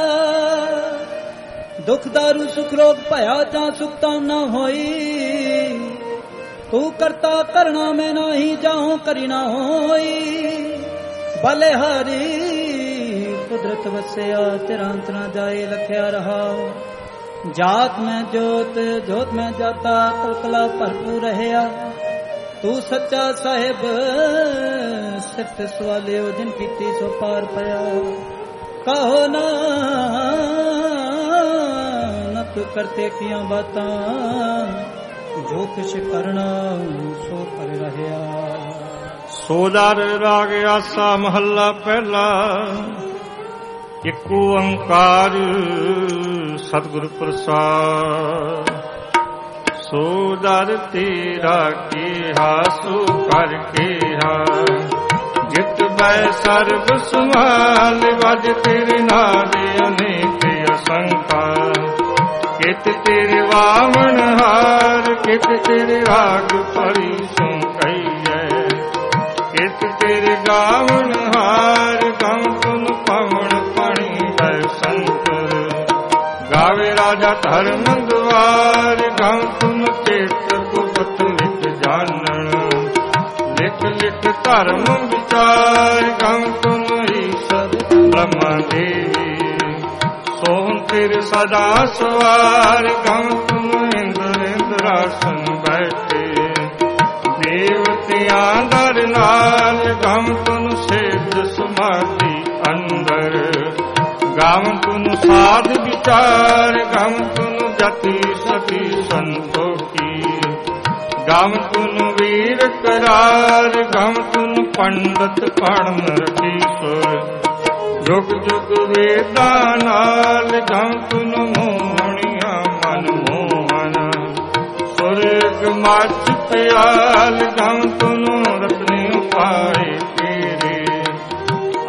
ਦੁਖ ਦਾਰੂ ਸੁਖ ਰੋਗ ਭਇਆ ਤਾਂ ਸੁਖਤਾ ਨਾ ਹੋਈ ਤੂੰ ਕਰਤਾ ਕਰਣਾ ਮੈਂ ਨਹੀਂ ਜਾਉ ਕਰੀ ਨਾ ਹੋਈ ਭਲੇ ਹਰੀ ਕੁਦਰਤ ਵਸਿਆ ਤੇਰਾ ਅੰਤ ਨਾ ਜਾਏ ਲਖਿਆ ਰਹਾ ਜਾਤ ਮੈਂ ਜੋਤ ਜੋਤ ਮੈਂ ਜਾਤਾ ਕਲਕਲਾ ਭਰਪੂਰ ਰਹਿਆ ਤੂੰ ਸੱਚਾ ਸਾਹਿਬ ਸਿਫਤ ਸਵਾਲਿਓ ਜਿਨ ਕੀਤੀ ਸੋ ਪਾਰ ਪਿਆ ਕਹੋ ਨਾ ਨਕ ਕਰਤੇ ਕੀਆਂ ਬਾਤਾਂ ਜੋ ਕਿਛ ਕਰਨਾ ਸੋ ਕਰ ਰਹਿਆ। ਸੋਦਰ ਰਾਗ ਆਸਾ ਮਹੱਲਾ ਪਹਿਲਾ ਇੱਕ ਓੰਕਾਰ ਸਤਿਗੁਰ ਪ੍ਰਸਾਦ ਸੋ ਦਰ ਤੇਰਾ ਕੀਹਾ ਸੋ ਕਰ ਕੀਹਾ ਜਿਤ ਬੈ ਸਰਬ ਸੰਭਾਲ ਵਜ ਤੇਰੇ ਨਾਲੇ ਅਨੇਕ ਅਸੰਖਾ ਕਿਤ ਤੇਰੇ ਵਾਵਣ ਹਾਰ ਕਿਤ ਤੇਰੇ ਰਾਗ ਪਰੀ ਸੋ ਕਈਐ ਕਿਤ ਤੇਰੇ ਗਾਵਣ ਹਾਰ ਗਮ ਤੁਨ ਪਵਨ ਪਾਣੀ ਬੈ ਸੰਤਰ ਗਾਵੇ ਰਾਜਾ ਧਰਮ ਦੁਆਰ ਗਮ ਤੁਨ ਚੇਤ ਗੁਪਤ ਲਿਖ ਜਾਣਨ ਲਿਖ ਲਿਖ ਧਰਮ ਵਿਚਾਰ ਗਮ ਤੁਨ ਈਸ਼ਰ ਬ੍ਰਹਮਾ ਦੇਵੀ ਸੋਹਣ ਤੇਰੇ ਸਦਾ ਸਵਾਰ ਗਮ ਤੁਨ ਇੰਦਰ ਇੰਦਰਾਸਨ ਬੈਠੇ ਦੇਵਤਿਆਂ ਦਰ ਨਾਲ ਗਮ ਤੁਨ ਸੇਧ ਸਮਾਧੀ ਅੰਦਰ ਗਮ ਤੁਨ ਸਾਧ ਵਿਚਾਰ ਗਮ ਤੁਨ ਜਤੀ ਸਤੀ ਸੰਤੋਖੀ ਗਮ ਤੁਨ ਵੀਰ ਕਰਾਰ ਗਮ ਤੁਨ ਪੰਡਤ ਪੜਨ ਰਖੀ ਸੁਰ ਜੁਗ ਜੁਗ ਵੇਦਾਂ ਨਾਲ ਗਮ ਤੁਨ ਮੋਹਣੀਆਂ ਮਨ ਮੋਹਨ ਸੁਰਗ ਮਚ ਪਿਆਲ ਗਮ ਤੁਨ ਰਤਨੀ ਪਾਏ ਤੇਰੇ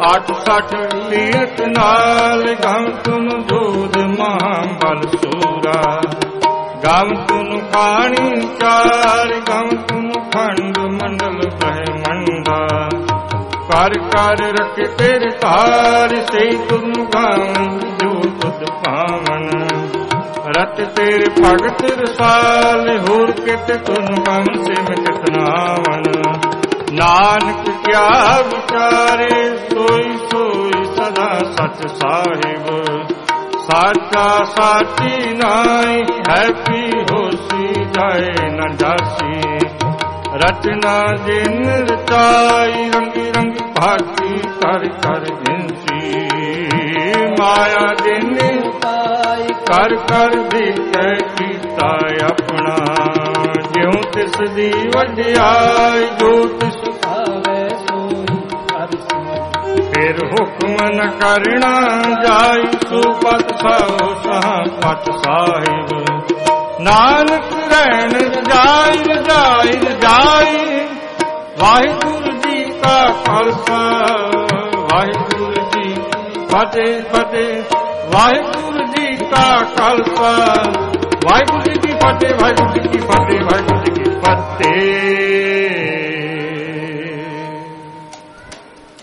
ਅਠ ਸਠ ਤੀਰਥ ਨਾਲ ਗਮ ਤੁਨ ਜੋਧ ਮਹਾਬਲ ਸੂਰਾ ਗਮ ਤੁਨ ਖਾਣੀ ਚਾਰ ਗਮ ਤੁਨ ਖੰਡ ਮੰਡਲ ਬ੍ਰਹਮੰਡਾ ਕਰ ਕਰ ਰਖ ਤੇਰੇ ਧਾਰ ਸੇ ਤੁਨ ਗਾਵਨ ਜੋ ਤੁਧ ਪਾਵਨ ਰਤ ਤੇਰੇ ਭਗਤ ਰਸਾਲ ਹੋਰ ਕਿਤ ਤੁਨ ਗਮ ਸਿਮ ਕਿਤਨਾਵਨ ਨਾਨਕ ਕਿਆ ਵਿਚਾਰੇ ਸੋਈ ਸੋਈ ਸਦਾ ਸਚ ਸਾਹਿਬ ਸਾਚਾ ਸਾਚੀ ਨਾਈ ਹੈ ਪੀ ਹੋਸੀ ਜਾਏ ਨ ਜਾਸੀ ਰਚਨਾ ਜਿਨ ਰਚਾਈ ਰੰਗੀ ਰੰਗੀ ਭਾਤੀ ਕਰ ਕਰ ਜਿਨਸੀ ਮਾਇਆ ਜਿਨ ਪਾਈ ਕਰ ਕਰ ਦੇਖੈ ਕੀਤਾ ਆਪਣਾ ਜਿਉ ਤਿਸ ਦੀ ਵਡਿਆਈ ਜੋ ਤਿਸ ਭਾਵੇ ਸੋਈ ਹਰਿ ਸਿਮਰੁ ਫਿਰ ਹੁਕਮ ਨ ਕਰਣਾ ਜਾਈ ਸੋ ਪਤ ਸਾਉ ਸਹਾ ਪਤ ਸਾਹਿਬ ਨਾਨਕ ਰਹਿਣ ਰਜਾਈ ਰਜਾਈ ਰਜਾਈ ਵਾਹਿਗੁਰੂ ਜੀ ਕਾ ਖਾਲਸਾ ਵਾਹਿਗੁਰੂ ਜੀ ਫਤਿਹ ਫਤਿਹ ਵਾਹਿਗੁਰੂ ਜੀ ਕਾ ਖਾਲਸਾ ਵਾਹਿਗੁਰੂ ਜੀ ਕੀ ਫਤਿਹ ਵਾਹਿਗੁਰੂ ਜੀ ਕੀ ਫਤਿਹ ਵਾਹਿਗੁਰੂ ਜੀ ਕੀ ਫਤਿਹ।